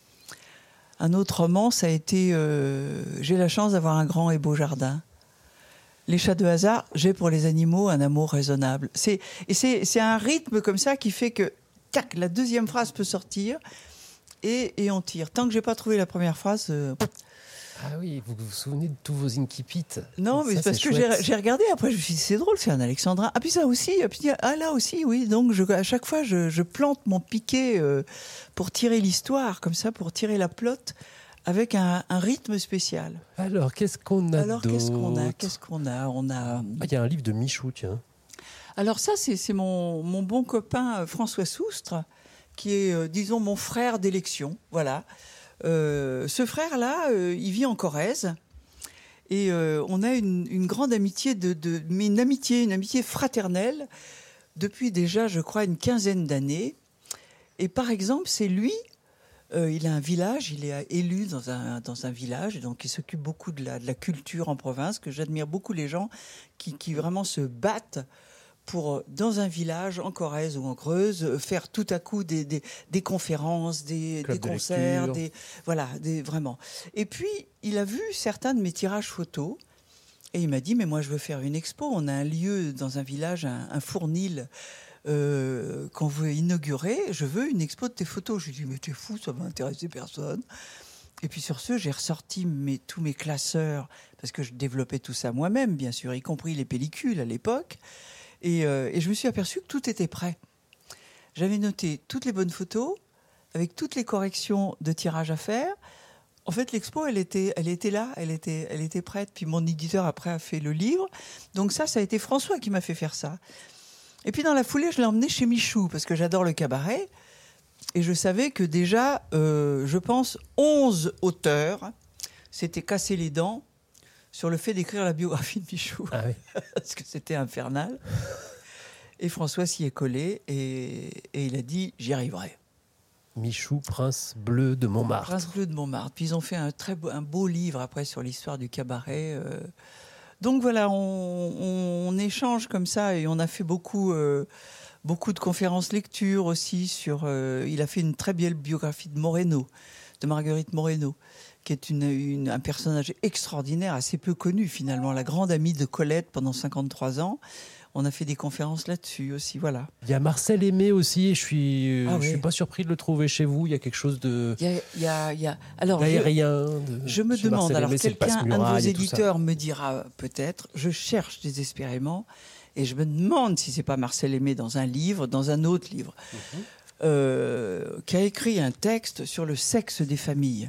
Un autre roman, ça a été euh, J'ai la chance d'avoir un grand et beau jardin. Les chats de hasard, j'ai pour les animaux un amour raisonnable. C'est, et c'est, c'est un rythme comme ça qui fait que tac, la deuxième phrase peut sortir et, et on tire. Tant que je n'ai pas trouvé la première phrase... Euh, Ah oui, vous vous souvenez de tous vos incipits. Non, mais ça, c'est parce c'est que j'ai, chouette. j'ai regardé, après je me suis dit, c'est drôle, c'est un alexandrin. Ah, puis ça aussi, et puis, ah là aussi, oui. Donc je, à chaque fois, je, je plante mon piquet euh, pour tirer l'histoire, comme ça, pour tirer la plotte, avec un, un rythme spécial. Alors, qu'est-ce qu'on a Alors, qu'est-ce qu'on a d'autre Qu'est-ce qu'on a On a... Ah, il y a un livre de Michou, tiens. Alors ça, c'est, c'est mon, mon bon copain euh, François Soustre, qui est, euh, disons, mon frère d'élection. Voilà. Euh, ce frère-là, euh, il vit en Corrèze. Et euh, on a une, une grande amitié, de, de, mais une amitié, une amitié fraternelle depuis déjà, je crois, une quinzaine d'années. Et par exemple, c'est lui, euh, il a un village, il est élu dans un, dans un village, et donc il s'occupe beaucoup de la, de la culture en province, que j'admire beaucoup les gens qui, qui vraiment se battent pour, dans un village, en Corrèze ou en Creuse, faire tout à coup des, des, des conférences, des, des de concerts, lecture. des, voilà, des, vraiment. Et puis, il a vu certains de mes tirages photos, et il m'a dit, mais moi, je veux faire une expo. On a un lieu dans un village, un, un fournil, euh, qu'on veut inaugurer. Je veux une expo de tes photos. Je lui ai dit, mais t'es fou, ça va intéresser personne. Et puis sur ce, j'ai ressorti mes, tous mes classeurs, parce que je développais tout ça moi-même, bien sûr, y compris les pellicules à l'époque. Et, euh, et je me suis aperçu que tout était prêt. J'avais noté toutes les bonnes photos, avec toutes les corrections de tirage à faire. En fait, l'expo, elle était, elle était là, elle était, elle était prête. Puis mon éditeur, après, a fait le livre. Donc ça, ça a été François qui m'a fait faire ça. Et puis dans la foulée, je l'ai emmené chez Michou, parce que j'adore le cabaret. Et je savais que déjà, euh, je pense, onze auteurs s'étaient cassés les dents sur le fait d'écrire la biographie de Michou. Ah oui. Parce que c'était infernal. Et François s'y est collé et, et il a dit, j'y arriverai. Michou, Prince bleu de Montmartre. Prince bleu de Montmartre. Puis ils ont fait un très beau, un beau livre après sur l'histoire du cabaret. Euh. Donc voilà, on, on, on échange comme ça et on a fait beaucoup, euh, beaucoup de conférences lecture aussi sur. Euh, il a fait une très belle biographie de Moreno, de Marguerite Moreno, qui est une, une, un personnage extraordinaire, assez peu connu finalement, la grande amie de Colette pendant cinquante-trois ans. On a fait des conférences là-dessus aussi, voilà. Il y a Marcel Aimé aussi, et je suis, Ah je oui. suis pas surpris de le trouver chez vous. Il y a quelque chose de Il y a, il y a, il y a... Alors, je, aérien. De... je me chez demande, Marcel alors Aimé, c'est le quelqu'un, un de vos Passe-Muraille et tout ça. éditeurs me dira peut-être, je cherche désespérément, et je me demande si c'est pas Marcel Aimé dans un livre, dans un autre livre, Mhm. euh, qui a écrit un texte sur le sexe des familles,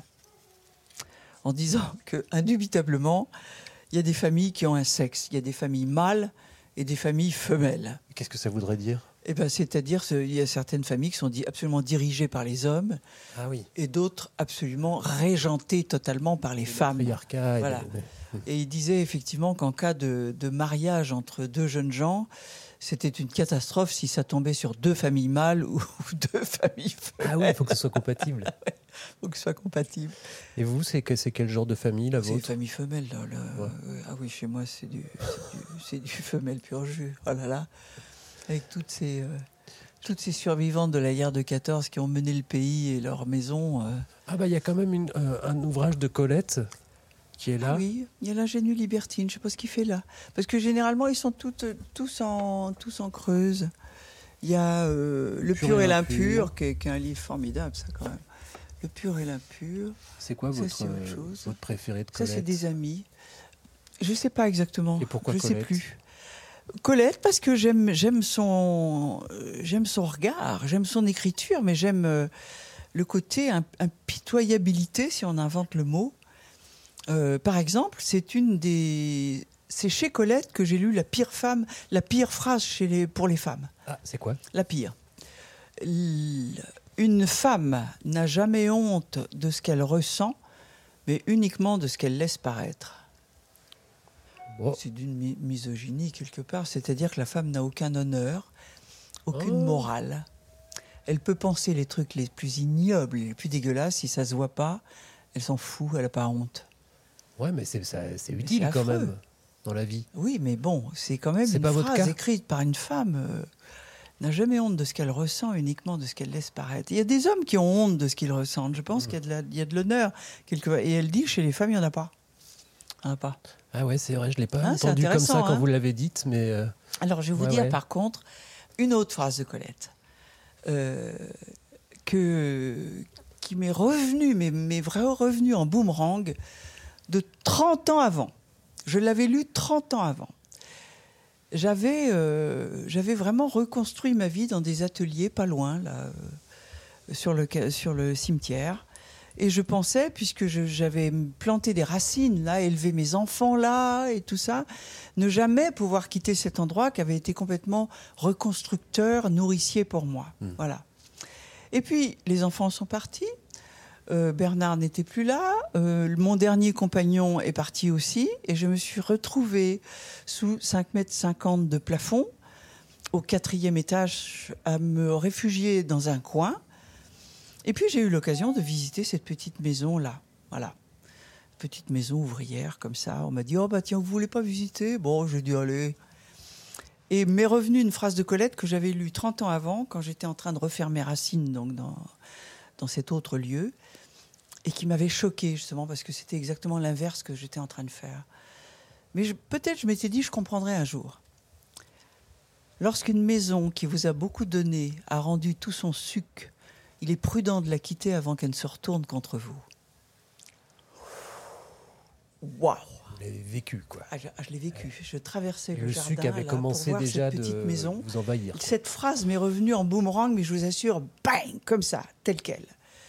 en disant que, indubitablement, il y a des familles qui ont un sexe, il y a des familles mâles et des familles femelles. Qu'est-ce que ça voudrait dire? Eh ben, c'est-à-dire qu'il y a certaines familles qui sont di- absolument dirigées par les hommes Ah oui. et d'autres absolument régentées totalement par les femmes. Patriarcat. et Voilà. des- Et il disait effectivement qu'en cas de, de mariage entre deux jeunes gens, c'était une catastrophe si ça tombait sur deux familles mâles ou deux familles femelles. Ah oui, il faut que ce soit compatible. Il faut que ce soit compatible. Et vous, c'est que c'est quel genre de famille la C'est une vôtre? famille femelle. Là, là. Ouais. Euh, ah oui, chez moi, c'est du, c'est du, c'est du femelle pur jus. Oh là là. Avec toutes ces, euh, toutes ces survivantes de la guerre de quatorze qui ont mené le pays et leur maison. euh. Ah bah il y a quand même une, euh, un ouvrage de Colette qui est là. Ah oui, il y a l'ingénue libertine, je ne sais pas ce qu'il fait là. Parce que généralement, ils sont toutes, tous, en, tous en Creuse. Il y a euh, Le pur, et l'impur, qui est, qui est un livre formidable, ça, quand même. Le pur et l'impur. C'est quoi Ça, votre, c'est autre euh, chose. votre préféré de Ça, Colette? c'est des amis. Je ne sais pas exactement. Et pourquoi Je ne sais Colette? plus. Colette, parce que j'aime, j'aime, son, euh, j'aime son regard, j'aime son écriture, mais j'aime euh, le côté im- impitoyabilité, si on invente le mot. Euh, par exemple, c'est une des, c'est chez Colette que j'ai lu la pire femme, la pire phrase chez les, pour les femmes. Ah, c'est quoi? La pire. L- Une femme n'a jamais honte de ce qu'elle ressent, mais uniquement de ce qu'elle laisse paraître. Bon. C'est d'une mi- misogynie quelque part, c'est-à-dire que la femme n'a aucun honneur, aucune Oh. morale. Elle peut penser les trucs les plus ignobles, les plus dégueulasses, si ça se voit pas, elle s'en fout, elle n'a pas honte. Ouais, mais c'est ça- c'est Mais utile c'est quand affreux. même dans la vie. Oui, mais bon, c'est quand même C'est une pas votre phrase cas écrite par une femme. euh, n'a jamais honte de ce qu'elle ressent, uniquement de ce qu'elle laisse paraître. Il y a des hommes qui ont honte de ce qu'ils ressentent. Je pense Mmh. qu'il y a de la- il y a de l'honneur quelque part. Et elle dit, chez les femmes, il n'y en a pas. Il n'y en a pas. Ah ouais, c'est vrai, je l'ai pas Hein, c'est entendu comme ça intéressant, quand hein. vous l'avez dite, mais euh, Alors, je vais vous Ouais, dire, ouais. par contre, une autre phrase de Colette euh, que, qui m'est revenue, mais, mais vraiment revenue en boomerang de trente ans avant. Je l'avais lu trente ans avant. J'avais, euh, j'avais vraiment reconstruit ma vie dans des ateliers pas loin, là, euh, sur, le, sur le cimetière. Et je pensais, puisque je, j'avais planté des racines là, élevé mes enfants là et tout ça, ne jamais pouvoir quitter cet endroit qui avait été complètement reconstructeur, nourricier pour moi. Mmh. Voilà. Et puis, les enfants sont partis. Euh, Bernard n'était plus là, euh, mon dernier compagnon est parti aussi, et je me suis retrouvée sous cinq mètres cinquante de plafond, au quatrième étage, à me réfugier dans un coin. Et puis j'ai eu l'occasion de visiter cette petite maison-là, voilà, petite maison ouvrière comme ça. On m'a dit « Oh bah tiens, vous voulez pas visiter ?» Bon, j'ai dit « Allez ». Et m'est revenue une phrase de Colette que j'avais lue trente ans avant, quand j'étais en train de refaire mes racines donc dans, dans cet autre lieu, et qui m'avait choquée, justement, parce que c'était exactement l'inverse que j'étais en train de faire. Mais je, peut-être je m'étais dit, je comprendrai un jour. Lorsqu'une maison qui vous a beaucoup donné a rendu tout son suc, il est prudent de la quitter avant qu'elle ne se retourne contre vous. Waouh! Vous l'avez vécu, quoi. Ah, je, ah, je l'ai vécu. Je traversais et le, le jardin suc avait là, commencé pour voir déjà cette petite de maison. vous envahir. Cette phrase m'est revenue en boomerang, mais je vous assure, bang, comme ça, telle quelle.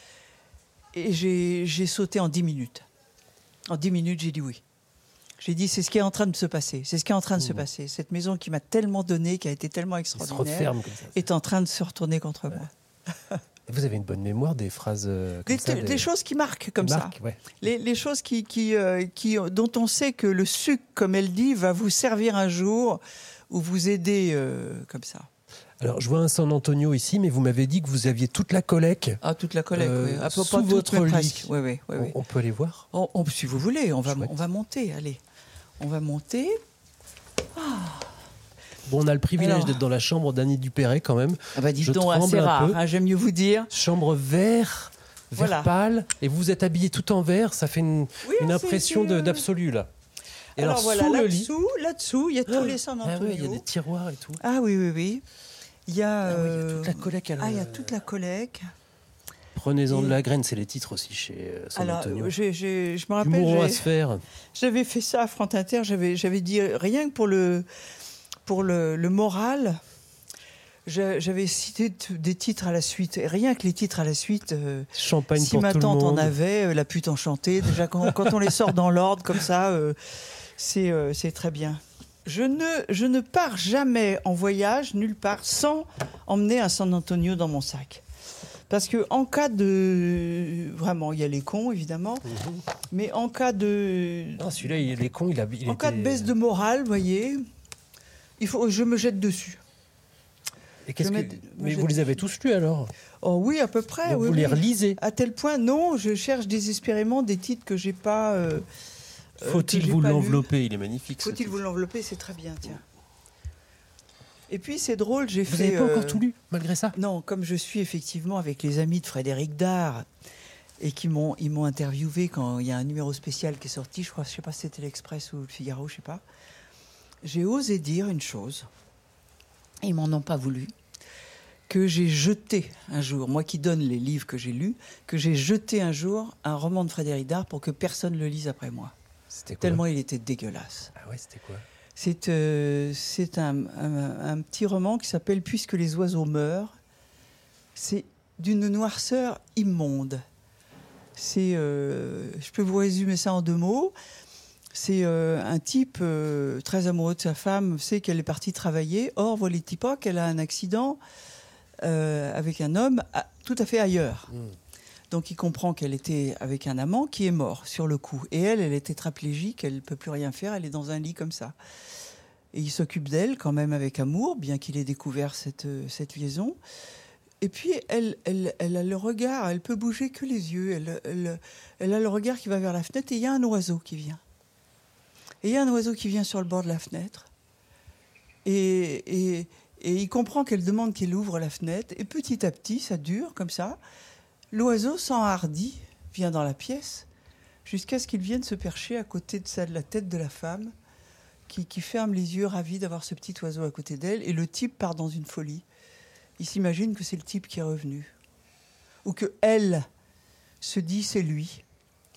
Et j'ai, j'ai sauté en dix minutes. En dix minutes, j'ai dit oui. J'ai dit, c'est ce qui est en train de se passer. C'est ce qui est en train de mmh. se passer. Cette maison qui m'a tellement donné, qui a été tellement extraordinaire, comme ça, est en train de se retourner contre ouais. moi. Vous avez une bonne mémoire des phrases euh, comme des, ça, des, des... des choses qui marquent comme qui ça. marquent, ouais. les, les choses qui, qui, euh, qui, dont on sait que le suc, comme elle dit, va vous servir un jour ou vous aider euh, comme ça. Alors, je vois un San Antonio ici, mais vous m'avez dit que vous aviez toute la collecte. Ah, toute la collecte, euh, oui. À peu sous votre lit. Presque. Oui, oui, oui, oui. On, on peut aller voir on, on, si vous voulez, on va, on va monter, allez. On va monter. Ah. Bon, on a le privilège Alors, d'être dans la chambre d'Annie Dupéret quand même. Ah bah dites donc, c'est rare, hein, j'aime mieux vous dire. Chambre vert, vert voilà. pâle, et vous êtes habillé tout en vert, ça fait une, oui, une impression de, d'absolu là. Et alors, alors voilà, sous là-dessous, le lit, là-dessous, il y a tous les San Antonio. Ah oui, il y a des tiroirs et tout. Ah oui, oui, oui. Il y a, ah, euh... oui, il y a toute la collecte. Ah, il y a toute la collecte. Prenez-en et... de la graine, c'est les titres aussi chez San alors, Antonio. J'ai, j'ai, je me rappelle, Humour à se faire. J'avais fait ça à France Inter, j'avais, j'avais dit rien que pour le, pour le, le moral. J'avais cité des titres à la suite, et rien que les titres à la suite. Euh, Champagne si pour ma tout tante le monde. en avait, euh, la pute enchantée. Déjà, quand, quand on les sort dans l'ordre comme ça, euh, c'est, euh, c'est très bien. Je ne, je ne pars jamais en voyage, nulle part, sans emmener un San Antonio dans mon sac. Parce que en cas de... Vraiment, il y a les cons, évidemment. Mmh. Mais en cas de... Non, celui-là, il, les cons, il a... Il en était... cas de baisse de morale, vous voyez, il faut, je me jette dessus. Et qu'est-ce que... Mais vous les avez tous lus, alors ? Oh oui, à peu près. Donc oui, vous oui. les relisez ? À tel point, non, je cherche désespérément des titres que j'ai pas... Euh, Faut-il euh, vous pas l'envelopper ? lu. Il est magnifique. Faut-il vous l'envelopper ? C'est très bien, tiens. Et puis c'est drôle, j'ai vous fait... Vous n'avez pas euh... encore tout lu, malgré ça ? Non, comme je suis effectivement avec les amis de Frédéric Dard, et qui m'ont, ils m'ont interviewé quand il y a un numéro spécial qui est sorti, je crois, je ne sais pas si c'était l'Express ou le Figaro, je ne sais pas. J'ai osé dire une chose, ils m'en ont pas voulu, que j'ai jeté un jour, moi qui donne les livres que j'ai lus, que j'ai jeté un jour un roman de Frédéric Dard pour que personne ne le lise après moi. C'était quoi ? Tellement il était dégueulasse. Ah ouais, c'était quoi ? C'est, euh, c'est un, un, un petit roman qui s'appelle « Puisque les oiseaux meurent ». C'est d'une noirceur immonde. C'est, euh, je peux vous résumer ça en deux mots. C'est euh, un type euh, très amoureux de sa femme, sait qu'elle est partie travailler. Or, voit-il pas qu'elle a un accident euh, avec un homme à, tout à fait ailleurs. Mmh. Donc, il comprend qu'elle était avec un amant qui est mort sur le coup. Et elle, elle est tétraplégique, elle ne peut plus rien faire, elle est dans un lit comme ça. Et il s'occupe d'elle quand même avec amour, bien qu'il ait découvert cette, cette liaison. Et puis, elle, elle, elle a le regard, elle peut bouger que les yeux. Elle, elle, elle a le regard qui va vers la fenêtre et il y a un oiseau qui vient. Et il y a un oiseau qui vient sur le bord de la fenêtre. Et, et, et il comprend qu'elle demande qu'il ouvre la fenêtre. Et petit à petit, ça dure comme ça. L'oiseau s'enhardit, vient dans la pièce, jusqu'à ce qu'il vienne se percher à côté de, ça, de la tête de la femme, qui, qui ferme les yeux, ravie d'avoir ce petit oiseau à côté d'elle. Et le type part dans une folie. Il s'imagine que c'est le type qui est revenu. Ou qu'elle se dit c'est lui.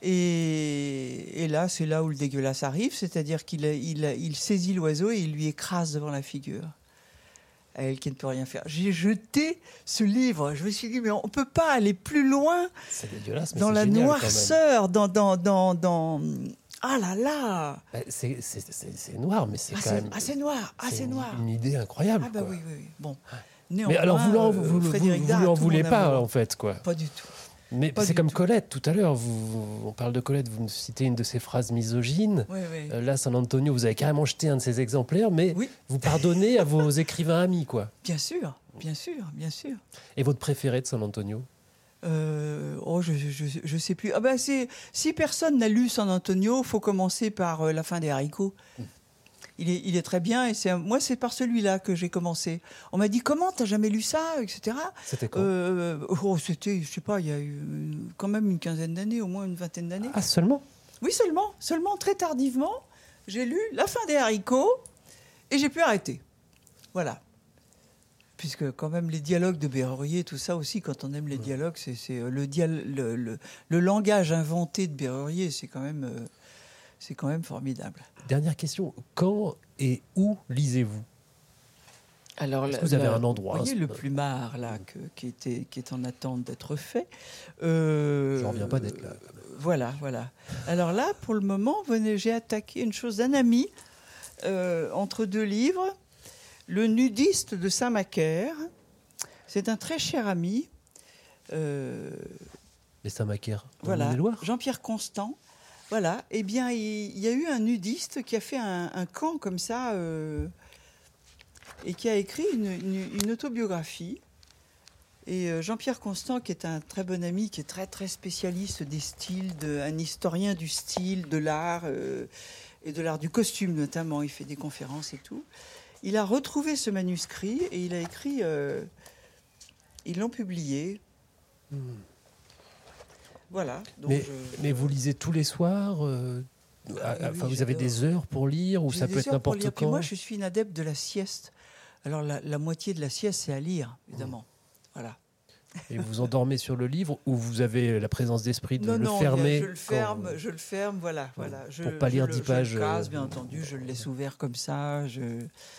Et, et là, c'est là où le dégueulasse arrive, c'est-à-dire qu'il il, il saisit l'oiseau et il lui écrase devant la figure. À elle qui ne peut rien faire. J'ai jeté ce livre. Je me suis dit, mais on ne peut pas aller plus loin C'est dégueulasse, mais dans c'est la génial, noirceur, dans, dans, dans, dans... Ah là là bah, c'est, c'est, c'est, c'est noir, mais c'est ah, quand c'est, même... ah, c'est noir, ah, c'est, c'est noir. Une idée incroyable. Ah bah quoi. oui, oui, oui. Bon. Mais alors, vous l'en, vous, vous, Frédéric vous Dard lui a en tout voulez mon pas, amour. en fait, quoi. Pas du tout. Mais Pas c'est du comme tout. Colette, tout à l'heure, vous, on parle de Colette, vous me citez une de ses phrases misogynes. Oui, oui. Euh, là, San Antonio, vous avez carrément jeté un de ses exemplaires, mais Oui. vous pardonnez à vos écrivains amis, quoi. Bien sûr, bien sûr, bien sûr. Et votre préféré de San Antonio? Euh, oh, je, je, je sais plus. Ah ben c'est, si personne n'a lu San Antonio, faut commencer par euh, La fin des haricots. Mm. Il est, il est très bien et c'est un, moi c'est par celui-là que j'ai commencé. On m'a dit comment t'as jamais lu ça, et cetera. C'était quand euh, oh, c'était, je sais pas, il y a eu quand même une quinzaine d'années, au moins une vingtaine d'années. Ah seulement? Oui seulement, seulement très tardivement, j'ai lu La fin des haricots et j'ai pu arrêter. Voilà. Puisque quand même les dialogues de Bérurier, tout ça aussi, quand on aime les dialogues, c'est, c'est le, dial- le, le, le langage inventé de Bérurier, c'est quand même, euh, c'est quand même formidable. Dernière question, quand et où lisez-vous? Alors, Est-ce que vous avez un endroit? Vous voyez le plumard là, que, qui, était, qui est en attente d'être fait. Euh, Je ne reviens pas d'être là. Voilà, voilà. Alors là, pour le moment, venez, j'ai attaqué une chose d'un ami, euh, entre deux livres. Le nudiste de Saint-Macaire. C'est un très cher ami. Euh, Les Saint-Macaire, voilà, Maine-et-Loire. Jean-Pierre Constant. Voilà. Eh bien, il, il y a eu un nudiste qui a fait un, un camp comme ça euh, et qui a écrit une, une, une autobiographie. Et euh, Jean-Pierre Constant, qui est un très bon ami, qui est très très spécialiste des styles, de, un historien du style, de l'art euh, et de l'art du costume notamment. Il fait des conférences et tout. Il a retrouvé ce manuscrit et il a écrit. Euh, ils l'ont publié. Hmm. Voilà. Donc mais, je, mais vous lisez tous les soirs euh, ah, oui, enfin, oui, vous avez des heures pour lire ou J'ai ça des peut être heures pour n'importe lire. Puis quand? moi, je suis une adepte de la sieste. Alors, la, la moitié de la sieste, c'est à lire, évidemment. Mmh. Voilà. Et vous endormez sur le livre ou vous avez la présence d'esprit de non, le non, fermer? je le ferme, quand... je le ferme, voilà, voilà. Je, pour pas lire je, dix je pages. Je le casse, bien entendu, je le laisse ouvert comme ça. Je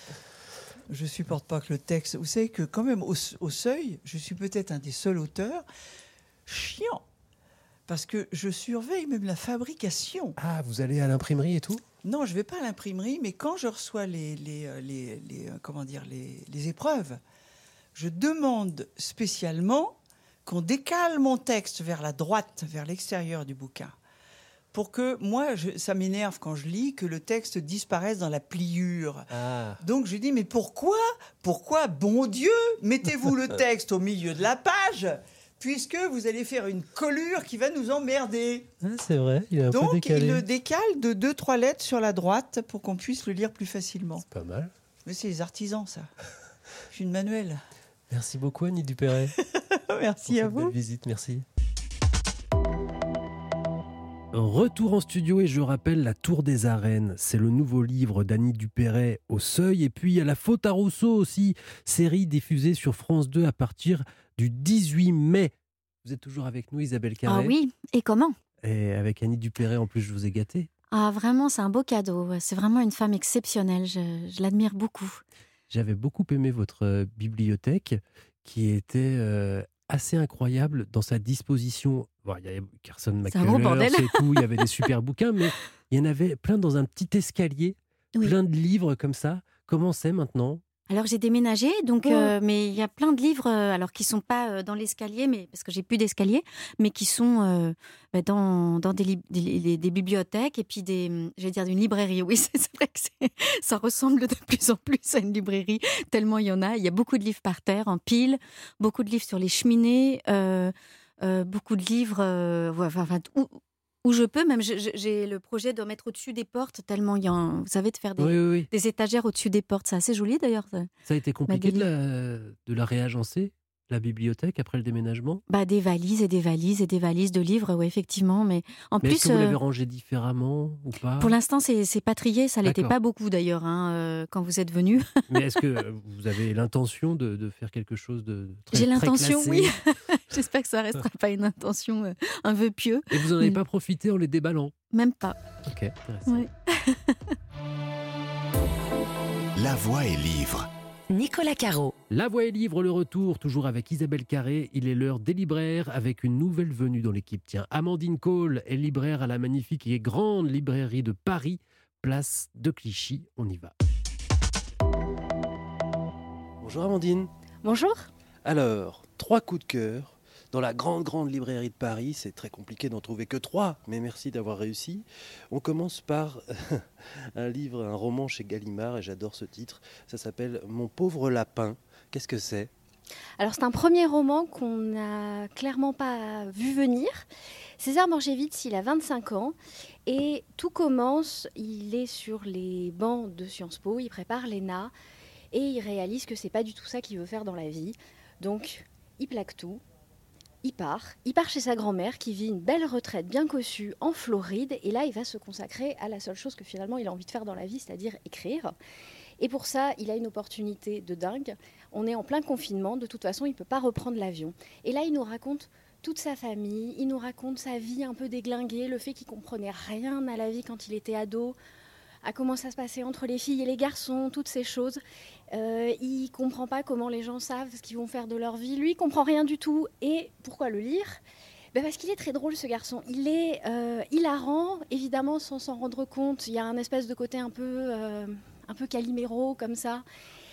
je supporte pas que le texte. Vous savez que quand même au, au Seuil, je suis peut-être un des seuls auteurs chiant parce que je surveille même la fabrication. Ah, vous allez à l'imprimerie et tout? Non, je vais pas à l'imprimerie, mais quand je reçois les les les, les comment dire les, les épreuves, je demande spécialement qu'on décale mon texte vers la droite, vers l'extérieur du bouquin, pour que, moi, je, ça m'énerve quand je lis, que le texte disparaisse dans la pliure. Ah. Donc je dis, mais pourquoi, pourquoi, bon Dieu, mettez-vous le texte au milieu de la page, puisque vous allez faire une collure qui va nous emmerder. Ah, c'est vrai, il est un Donc, peu décalé. il le décale de deux, trois lettres sur la droite pour qu'on puisse le lire plus facilement. C'est pas mal. Mais c'est les artisans, ça. Je suis une manuelle. Merci beaucoup, Annie Dupéret. Merci à vous. Belle visite, merci. Retour en studio et je rappelle La Tour des Arènes, c'est le nouveau livre d'Annie Dupéret au Seuil et puis il y a La Faute à Rousseau aussi, série diffusée sur France deux à partir du dix-huit mai. Vous êtes toujours avec nous Isabelle Carré? Ah oui, et comment? Et avec Annie Dupéret en plus je vous ai gâté. Ah vraiment, c'est un beau cadeau, c'est vraiment une femme exceptionnelle, je, je l'admire beaucoup. J'avais beaucoup aimé votre euh, bibliothèque qui était euh, assez incroyable dans sa disposition. Bon, il y avait Carson McCullers et tout, il y avait des super bouquins, mais il y en avait plein dans un petit escalier, oui. Plein de livres comme ça. Comment c'est maintenant ? Alors j'ai déménagé, donc, oh. euh, mais il y a plein de livres, euh, alors qui sont pas euh, dans l'escalier, mais parce que j'ai plus d'escalier, mais qui sont euh, bah, dans, dans des, li- des, des, des bibliothèques et puis des, je vais dire une librairie. Oui, c'est, c'est vrai que c'est, ça ressemble de plus en plus à une librairie, tellement il y en a. Il y a beaucoup de livres par terre, en pile, beaucoup de livres sur les cheminées, euh, euh, beaucoup de livres, euh, enfin, où, où je peux, même je, j'ai le projet de mettre au-dessus des portes, tellement il y a, un, vous savez, de faire des, oui, oui, oui. des étagères au-dessus des portes. C'est assez joli d'ailleurs. Ça, ça a été compliqué de la, de la réagencer, la bibliothèque, après le déménagement ? Bah, des valises et des valises et des valises de livres, oui, effectivement. Mais en mais plus, est-ce que vous l'avez rangé différemment ou pas ? Pour l'instant, c'est, c'est pas trié. Ça l'était D'accord. pas beaucoup d'ailleurs hein, euh, quand vous êtes venu. Mais est-ce que vous avez l'intention de, de faire quelque chose de très, J'ai l'intention, très oui. J'espère que ça ne restera pas une intention, euh, un vœu pieux. Et vous n'en avez Mais- pas profité en les déballant? Même pas. Ok, intéressant. Ouais. La Voix est livre. Nicolas Caro. La Voix est livre, le retour, toujours avec Isabelle Carré. Il est l'heure des libraires avec une nouvelle venue dans l'équipe. Tiens, Amandine Cole est libraire à la magnifique et grande librairie de Paris, place de Clichy. On y va. Bonjour Amandine. Bonjour. Alors, trois coups de cœur. Dans la grande, grande librairie de Paris, c'est très compliqué d'en trouver que trois, mais merci d'avoir réussi. On commence par un livre, un roman chez Gallimard, et j'adore ce titre. Ça s'appelle « Mon pauvre lapin ». Qu'est-ce que c'est ? Alors c'est un premier roman qu'on n'a clairement pas vu venir. César Morgévitz, il a vingt-cinq ans et tout commence, il est sur les bancs de Sciences Po, il prépare l'E N A et il réalise que c'est pas du tout ça qu'il veut faire dans la vie. Donc il plaque tout, il part, il part chez sa grand-mère qui vit une belle retraite bien cossue en Floride et là il va se consacrer à la seule chose que finalement il a envie de faire dans la vie, c'est-à-dire écrire. Et pour ça, il a une opportunité de dingue. On est en plein confinement, de toute façon, il ne peut pas reprendre l'avion. Et là, il nous raconte toute sa famille, il nous raconte sa vie un peu déglinguée, le fait qu'il ne comprenait rien à la vie quand il était ado, à comment ça se passait entre les filles et les garçons, toutes ces choses. Euh, il ne comprend pas comment les gens savent ce qu'ils vont faire de leur vie. Lui, il ne comprend rien du tout. Et pourquoi le lire ? Ben parce qu'il est très drôle, ce garçon. Il est euh, hilarant, évidemment, sans s'en rendre compte. Il y a un espèce de côté un peu... Euh, un peu Calimero, comme ça.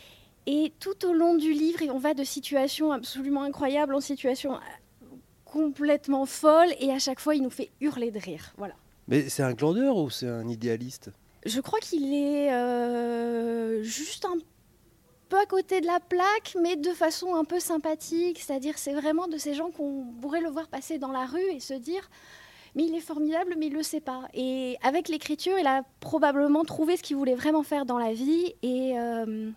Et tout au long du livre, on va de situations absolument incroyables en situations complètement folles, et à chaque fois, il nous fait hurler de rire. Voilà. Mais c'est un glandeur ou c'est un idéaliste ? Je crois qu'il est euh, juste un peu à côté de la plaque, mais de façon un peu sympathique. C'est-à-dire, c'est vraiment de ces gens qu'on pourrait le voir passer dans la rue et se dire... mais il est formidable, mais il ne le sait pas. Et avec l'écriture, il a probablement trouvé ce qu'il voulait vraiment faire dans la vie. Et euh,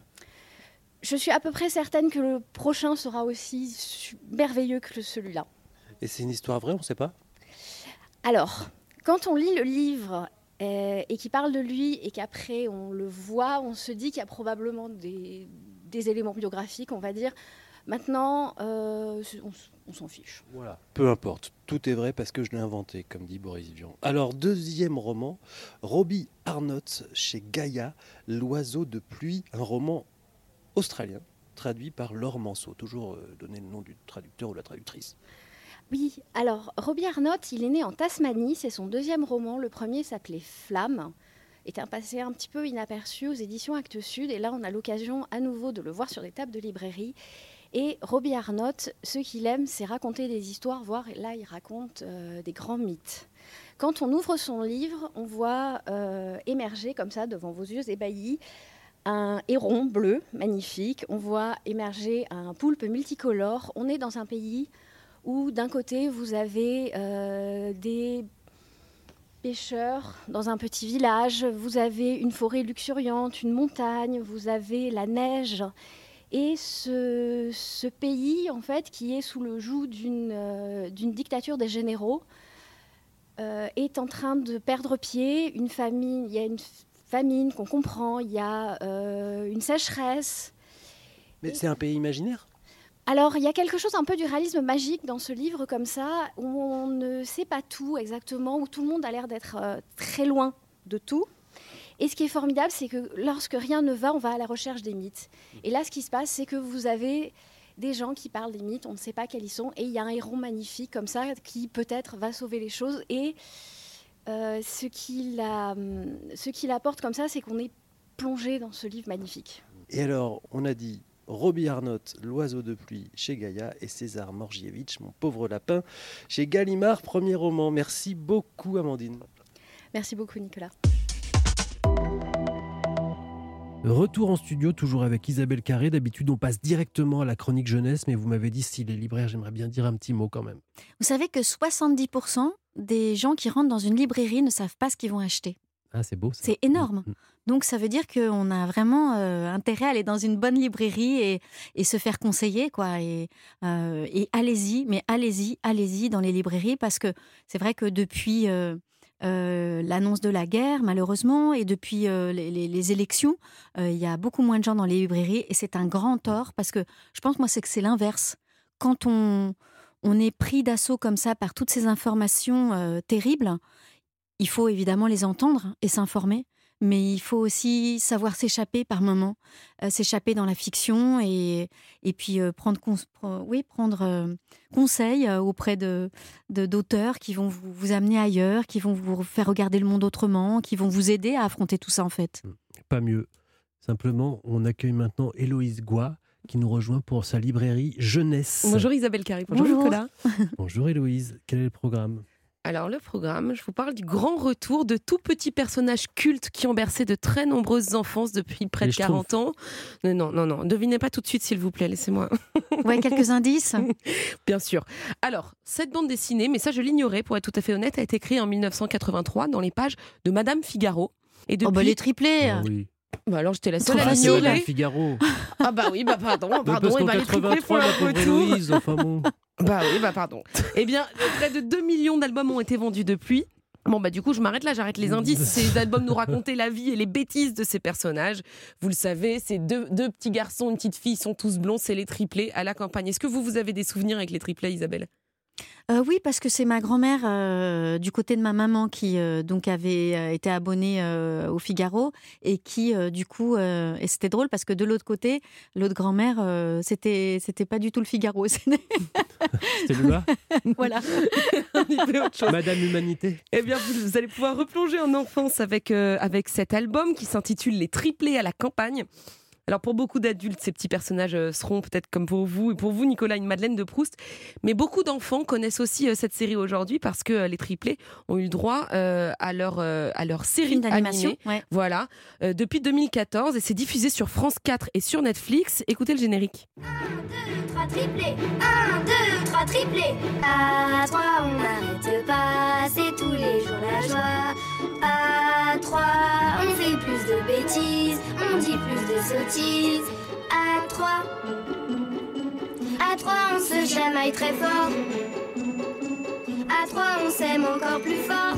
je suis à peu près certaine que le prochain sera aussi merveilleux que celui-là. Et c'est une histoire vraie, on ne sait pas ? Alors, quand on lit le livre euh, et qu'il parle de lui et qu'après on le voit, on se dit qu'il y a probablement des, des éléments biographiques, on va dire. Maintenant, euh, on, on s'en fiche. Voilà. Peu importe, tout est vrai parce que je l'ai inventé, comme dit Boris Vian. Alors, deuxième roman, Robbie Arnott chez Gaïa, L'oiseau de pluie, un roman australien, traduit par Laure Manceau. Toujours euh, donner le nom du traducteur ou la traductrice. Oui, alors, Robbie Arnott, il est né en Tasmanie, c'est son deuxième roman. Le premier s'appelait Flamme, était passé un petit peu inaperçu aux éditions Actes Sud, et là, on a l'occasion à nouveau de le voir sur des tables de librairie. Et Robbie Arnott, ce qu'il aime, c'est raconter des histoires, voire là, il raconte euh, des grands mythes. Quand on ouvre son livre, on voit euh, émerger comme ça, devant vos yeux ébahis, un héron bleu, magnifique. On voit émerger un poulpe multicolore. On est dans un pays où, d'un côté, vous avez euh, des pêcheurs dans un petit village, vous avez une forêt luxuriante, une montagne, vous avez la neige. Et ce, ce pays, en fait, qui est sous le joug d'une, euh, d'une dictature des généraux, euh, est en train de perdre pied. Une famine, il y a une famine qu'on comprend, il y a euh, une sécheresse. Mais Et... c'est un pays imaginaire ? Alors, il y a quelque chose un peu du réalisme magique dans ce livre, comme ça, où on ne sait pas tout exactement, où tout le monde a l'air d'être euh, très loin de tout. Et ce qui est formidable, c'est que lorsque rien ne va, on va à la recherche des mythes. Et là, ce qui se passe, c'est que vous avez des gens qui parlent des mythes, on ne sait pas quels ils sont, et il y a un héron magnifique comme ça qui peut-être va sauver les choses. Et euh, ce qui la, ce qui l'apporte comme ça, c'est qu'on est plongé dans ce livre magnifique. Et alors, on a dit Robbie Arnott, L'oiseau de pluie chez Gaïa, et César Morgievitch, Mon pauvre lapin chez Gallimard, premier roman. Merci beaucoup Amandine. Merci beaucoup Nicolas. Retour en studio, toujours avec Isabelle Carré. D'habitude, on passe directement à la chronique jeunesse, mais vous m'avez dit, s'il est libraire, j'aimerais bien dire un petit mot quand même. Vous savez que soixante-dix pour cent des gens qui rentrent dans une librairie ne savent pas ce qu'ils vont acheter. Ah, c'est beau ça. C'est énorme. Mmh. Donc, ça veut dire qu'on a vraiment euh, intérêt à aller dans une bonne librairie et, et se faire conseiller, quoi. Et, euh, et allez-y, mais allez-y, allez-y dans les librairies, parce que c'est vrai que depuis... Euh, Euh, l'annonce de la guerre, malheureusement, et depuis euh, les, les, les élections, euh, il y a beaucoup moins de gens dans les librairies, et c'est un grand tort, parce que je pense, moi, c'est que c'est l'inverse. Quand on, on est pris d'assaut comme ça par toutes ces informations euh, terribles, il faut évidemment les entendre et s'informer. Mais il faut aussi savoir s'échapper par moments, euh, s'échapper dans la fiction et, et puis euh, prendre, cons- pre- oui, prendre euh, conseil euh, auprès de, de, d'auteurs qui vont vous, vous amener ailleurs, qui vont vous faire regarder le monde autrement, qui vont vous aider à affronter tout ça en fait. Pas mieux. Simplement, on accueille maintenant Héloïse Goua qui nous rejoint pour sa librairie Jeunesse. Bonjour Isabelle Carré, bonjour, Bonjour. Nicolas. Bonjour Héloïse, quel est le programme ? Alors le programme, je vous parle du grand retour de tout petits personnages cultes qui ont bercé de très nombreuses enfances depuis près Les de quarante ans. Non, non, non, non, devinez pas tout de suite s'il vous plaît, laissez-moi. Ouais, quelques indices. Bien sûr. Alors, cette bande dessinée, mais ça je l'ignorais pour être tout à fait honnête, a été créée en dix-neuf cent quatre-vingt-trois dans les pages de Madame Figaro. Et depuis... Oh bah les triplés. Ah oui. Bah alors j'étais la seule Trop à facile. l'ignorer. Figaro. Ah bah oui, bah pardon, Mais pardon, parce et qu'en bah les triplés font quatre-vingt-trois, leur la pauvre retour. Héloïse, enfin bon. Bah oui, bah pardon. Eh bien, près de deux millions d'albums ont été vendus depuis. Bon bah du coup je m'arrête là, j'arrête les indices. Ces albums nous racontaient la vie et les bêtises de ces personnages. Vous le savez, ces deux, deux petits garçons, une petite fille, ils sont tous blonds, c'est les triplés à la campagne. Est-ce que vous, vous avez des souvenirs avec les triplés, Isabelle ? Euh, oui, parce que c'est ma grand-mère euh, du côté de ma maman qui euh, donc avait euh, été abonnée euh, au Figaro et qui euh, du coup euh, et c'était drôle parce que de l'autre côté, l'autre grand-mère euh, c'était c'était pas du tout le Figaro. C'était le bas. Voilà. On y fait autre chose. Madame Humanité. Eh bien, vous, vous allez pouvoir replonger en enfance avec, euh, avec cet album qui s'intitule Les triplés à la campagne. Alors pour beaucoup d'adultes, ces petits personnages euh, seront peut-être comme pour vous, et pour vous Nicolas, une Madeleine de Proust. Mais beaucoup d'enfants connaissent aussi euh, cette série aujourd'hui parce que euh, les triplés ont eu le droit euh, à, leur, euh, à leur série Film d'animation, animée. ouais. Voilà, euh, depuis deux mille quatorze et c'est diffusé sur France quatre et sur Netflix. Écoutez le générique. Trois triplés, un, deux, trois triplés. À trois, on n'arrête pas, c'est tous les jours la joie. À trois, on fait plus de bêtises, on dit plus de sottises. À trois, à trois, on se chamaille très fort. À trois, on s'aime encore plus fort.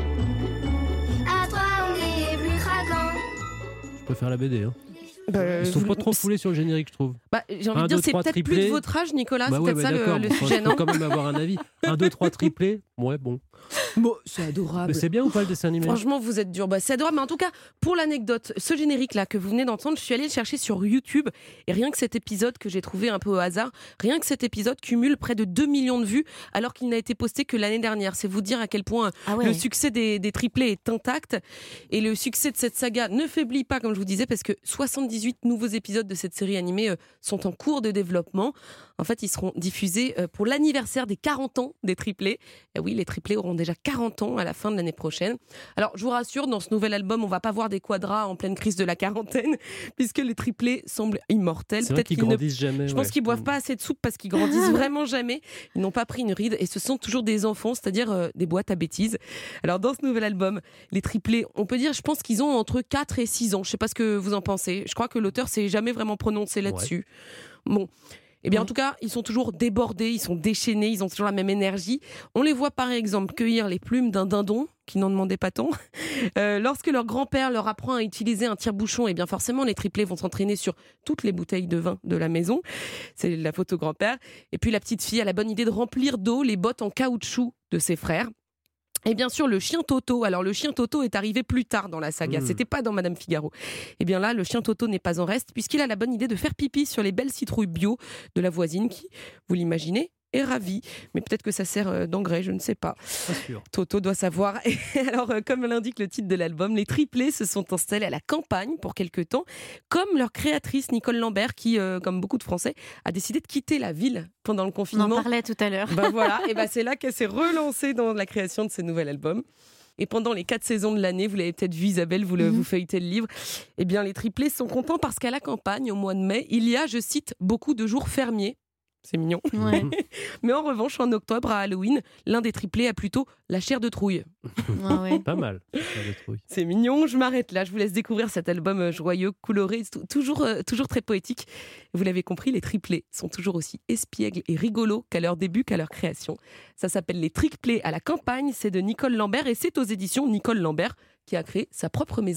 À trois, on est plus craquant. Je préfère la B D. Hein. Bah, Ils sont vous- pas trop foulés sur le générique, je trouve. Bah, j'ai envie Un, de dire, deux, c'est trois peut-être plus triplés. de votre âge, Nicolas. Bah c'est ouais, peut-être bah ça le, d'accord. le Enfin, sujet, je peux non quand même avoir un avis. Un, deux, trois triplés. Ouais, bon. Bon, c'est adorable. Mais c'est bien ou pas le dessin animé ? Franchement, vous êtes dur. Bah, c'est adorable. Mais en tout cas, pour l'anecdote, ce générique-là que vous venez d'entendre, je suis allée le chercher sur YouTube. Et rien que cet épisode que j'ai trouvé un peu au hasard, rien que cet épisode cumule près de deux millions de vues, alors qu'il n'a été posté que l'année dernière. C'est vous dire à quel point Ah ouais. le succès des, des triplés est intact. Et le succès de cette saga ne faiblit pas, comme je vous disais, parce que soixante-dix-huit nouveaux épisodes de cette série animée euh, sont en cours de développement. En fait, ils seront diffusés euh, pour l'anniversaire des quarante ans des triplés. Et oui, les triplés auront déjà quarante ans à la fin de l'année prochaine. Alors, je vous rassure, dans ce nouvel album, on va pas voir des quadras en pleine crise de la quarantaine, puisque les triplés semblent immortels. C'est vrai qu'ils qu'ils ne- grandissent jamais. Je pense ouais. qu'ils boivent pas assez de soupe parce qu'ils grandissent vraiment jamais. Ils n'ont pas pris une ride et ce sont toujours des enfants, c'est-à-dire euh, des boîtes à bêtises. Alors, dans ce nouvel album, les triplés, on peut dire, je pense qu'ils ont entre quatre et six ans. Je sais pas ce que vous en pensez. Je crois que l'auteur s'est jamais vraiment prononcé là-dessus. Bon. Eh bien, en tout cas, ils sont toujours débordés, ils sont déchaînés, ils ont toujours la même énergie. On les voit, par exemple, cueillir les plumes d'un dindon, qui n'en demandait pas tant. Euh, lorsque leur grand-père leur apprend à utiliser un tire-bouchon, eh bien, forcément, les triplés vont s'entraîner sur toutes les bouteilles de vin de la maison. C'est la photo grand-père. Et puis, la petite fille a la bonne idée de remplir d'eau les bottes en caoutchouc de ses frères. Et bien sûr, le chien Toto. Alors, le chien Toto est arrivé plus tard dans la saga. Mmh. C'était pas dans Madame Figaro. Et bien là, le chien Toto n'est pas en reste, puisqu'il a la bonne idée de faire pipi sur les belles citrouilles bio de la voisine qui, vous l'imaginez, est ravie. Mais peut-être que ça sert euh, d'engrais, je ne sais pas. Pas sûr. Toto doit savoir. Et alors, euh, comme l'indique le titre de l'album, les triplés se sont installés à la campagne pour quelque temps, comme leur créatrice Nicole Lambert, qui, euh, comme beaucoup de Français, a décidé de quitter la ville pendant le On confinement. en parlait tout à l'heure. Ben voilà, et ben c'est là qu'elle s'est relancée dans la création de ce nouvel album. Et pendant les quatre saisons de l'année, vous l'avez peut-être vu Isabelle, vous, le, Mhm. vous feuilletez le livre, eh bien les triplés sont contents parce qu'à la campagne, au mois de mai, il y a, je cite, beaucoup de jours fermiers. C'est mignon. Ouais. Mais en revanche, en octobre, à Halloween, l'un des triplés a plutôt la chair de trouille. Ah ouais. Pas mal. Ça de trouille. C'est mignon, je m'arrête là. Je vous laisse découvrir cet album euh, joyeux, coloré, tou- toujours, euh, toujours très poétique. Vous l'avez compris, les triplés sont toujours aussi espiègles et rigolos qu'à leur début, qu'à leur création. Ça s'appelle Les Triplés à la campagne, c'est de Nicole Lambert et c'est aux éditions Nicole Lambert qui a créé sa propre maison.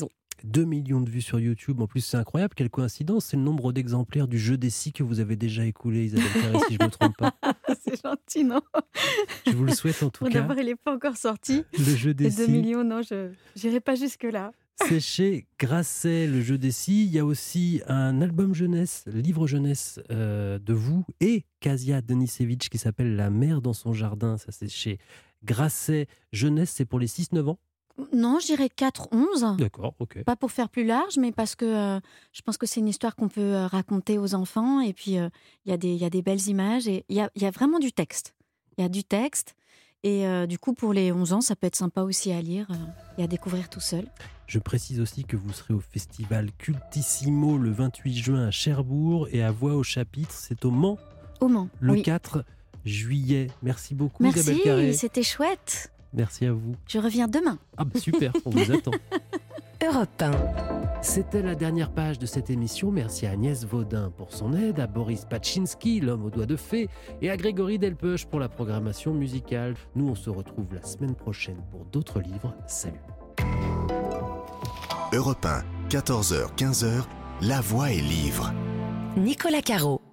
deux millions de vues sur YouTube. En plus, c'est incroyable. Quelle coïncidence. C'est le nombre d'exemplaires du jeu des scies que vous avez déjà écoulé, Isabelle Carré, si je ne me trompe pas. C'est gentil, non? Je vous le souhaite en tout Pour cas. d'abord, il n'est pas encore sorti. Le jeu des Et scies. deux millions, non, je n'irai pas jusque-là. C'est chez Grasset, le jeu des scies. Il y a aussi un album jeunesse, livre jeunesse euh, de vous et Kasia Denisevich qui s'appelle La mer dans son jardin. Ça, c'est chez Grasset. Jeunesse, c'est pour les six neuf ans? Non, je dirais quatre onze. D'accord, ok. Pas pour faire plus large, mais parce que euh, je pense que c'est une histoire qu'on peut euh, raconter aux enfants. Et puis, il euh, y, y a des belles images et il y a, y a vraiment du texte. Il y a du texte. Et euh, du coup, pour les onze ans, ça peut être sympa aussi à lire euh, et à découvrir tout seul. Je précise aussi que vous serez au festival Cultissimo le vingt-huit juin à Cherbourg et à Voix au chapitre, c'est au Mans. Au Mans, le oui. quatre juillet. Merci beaucoup, Merci, Isabelle Carré. c'était chouette. Merci à vous. Je reviens demain. Ah bah super, on vous attend. Europe un. C'était la dernière page de cette émission. Merci à Agnès Vaudin pour son aide, à Boris Paczynski, l'homme aux doigts de fée, et à Grégory Delpeuch pour la programmation musicale. Nous, on se retrouve la semaine prochaine pour d'autres livres. Salut. Europe un, quatorze heures quinze, La Voix est livre. Nicolas Caro.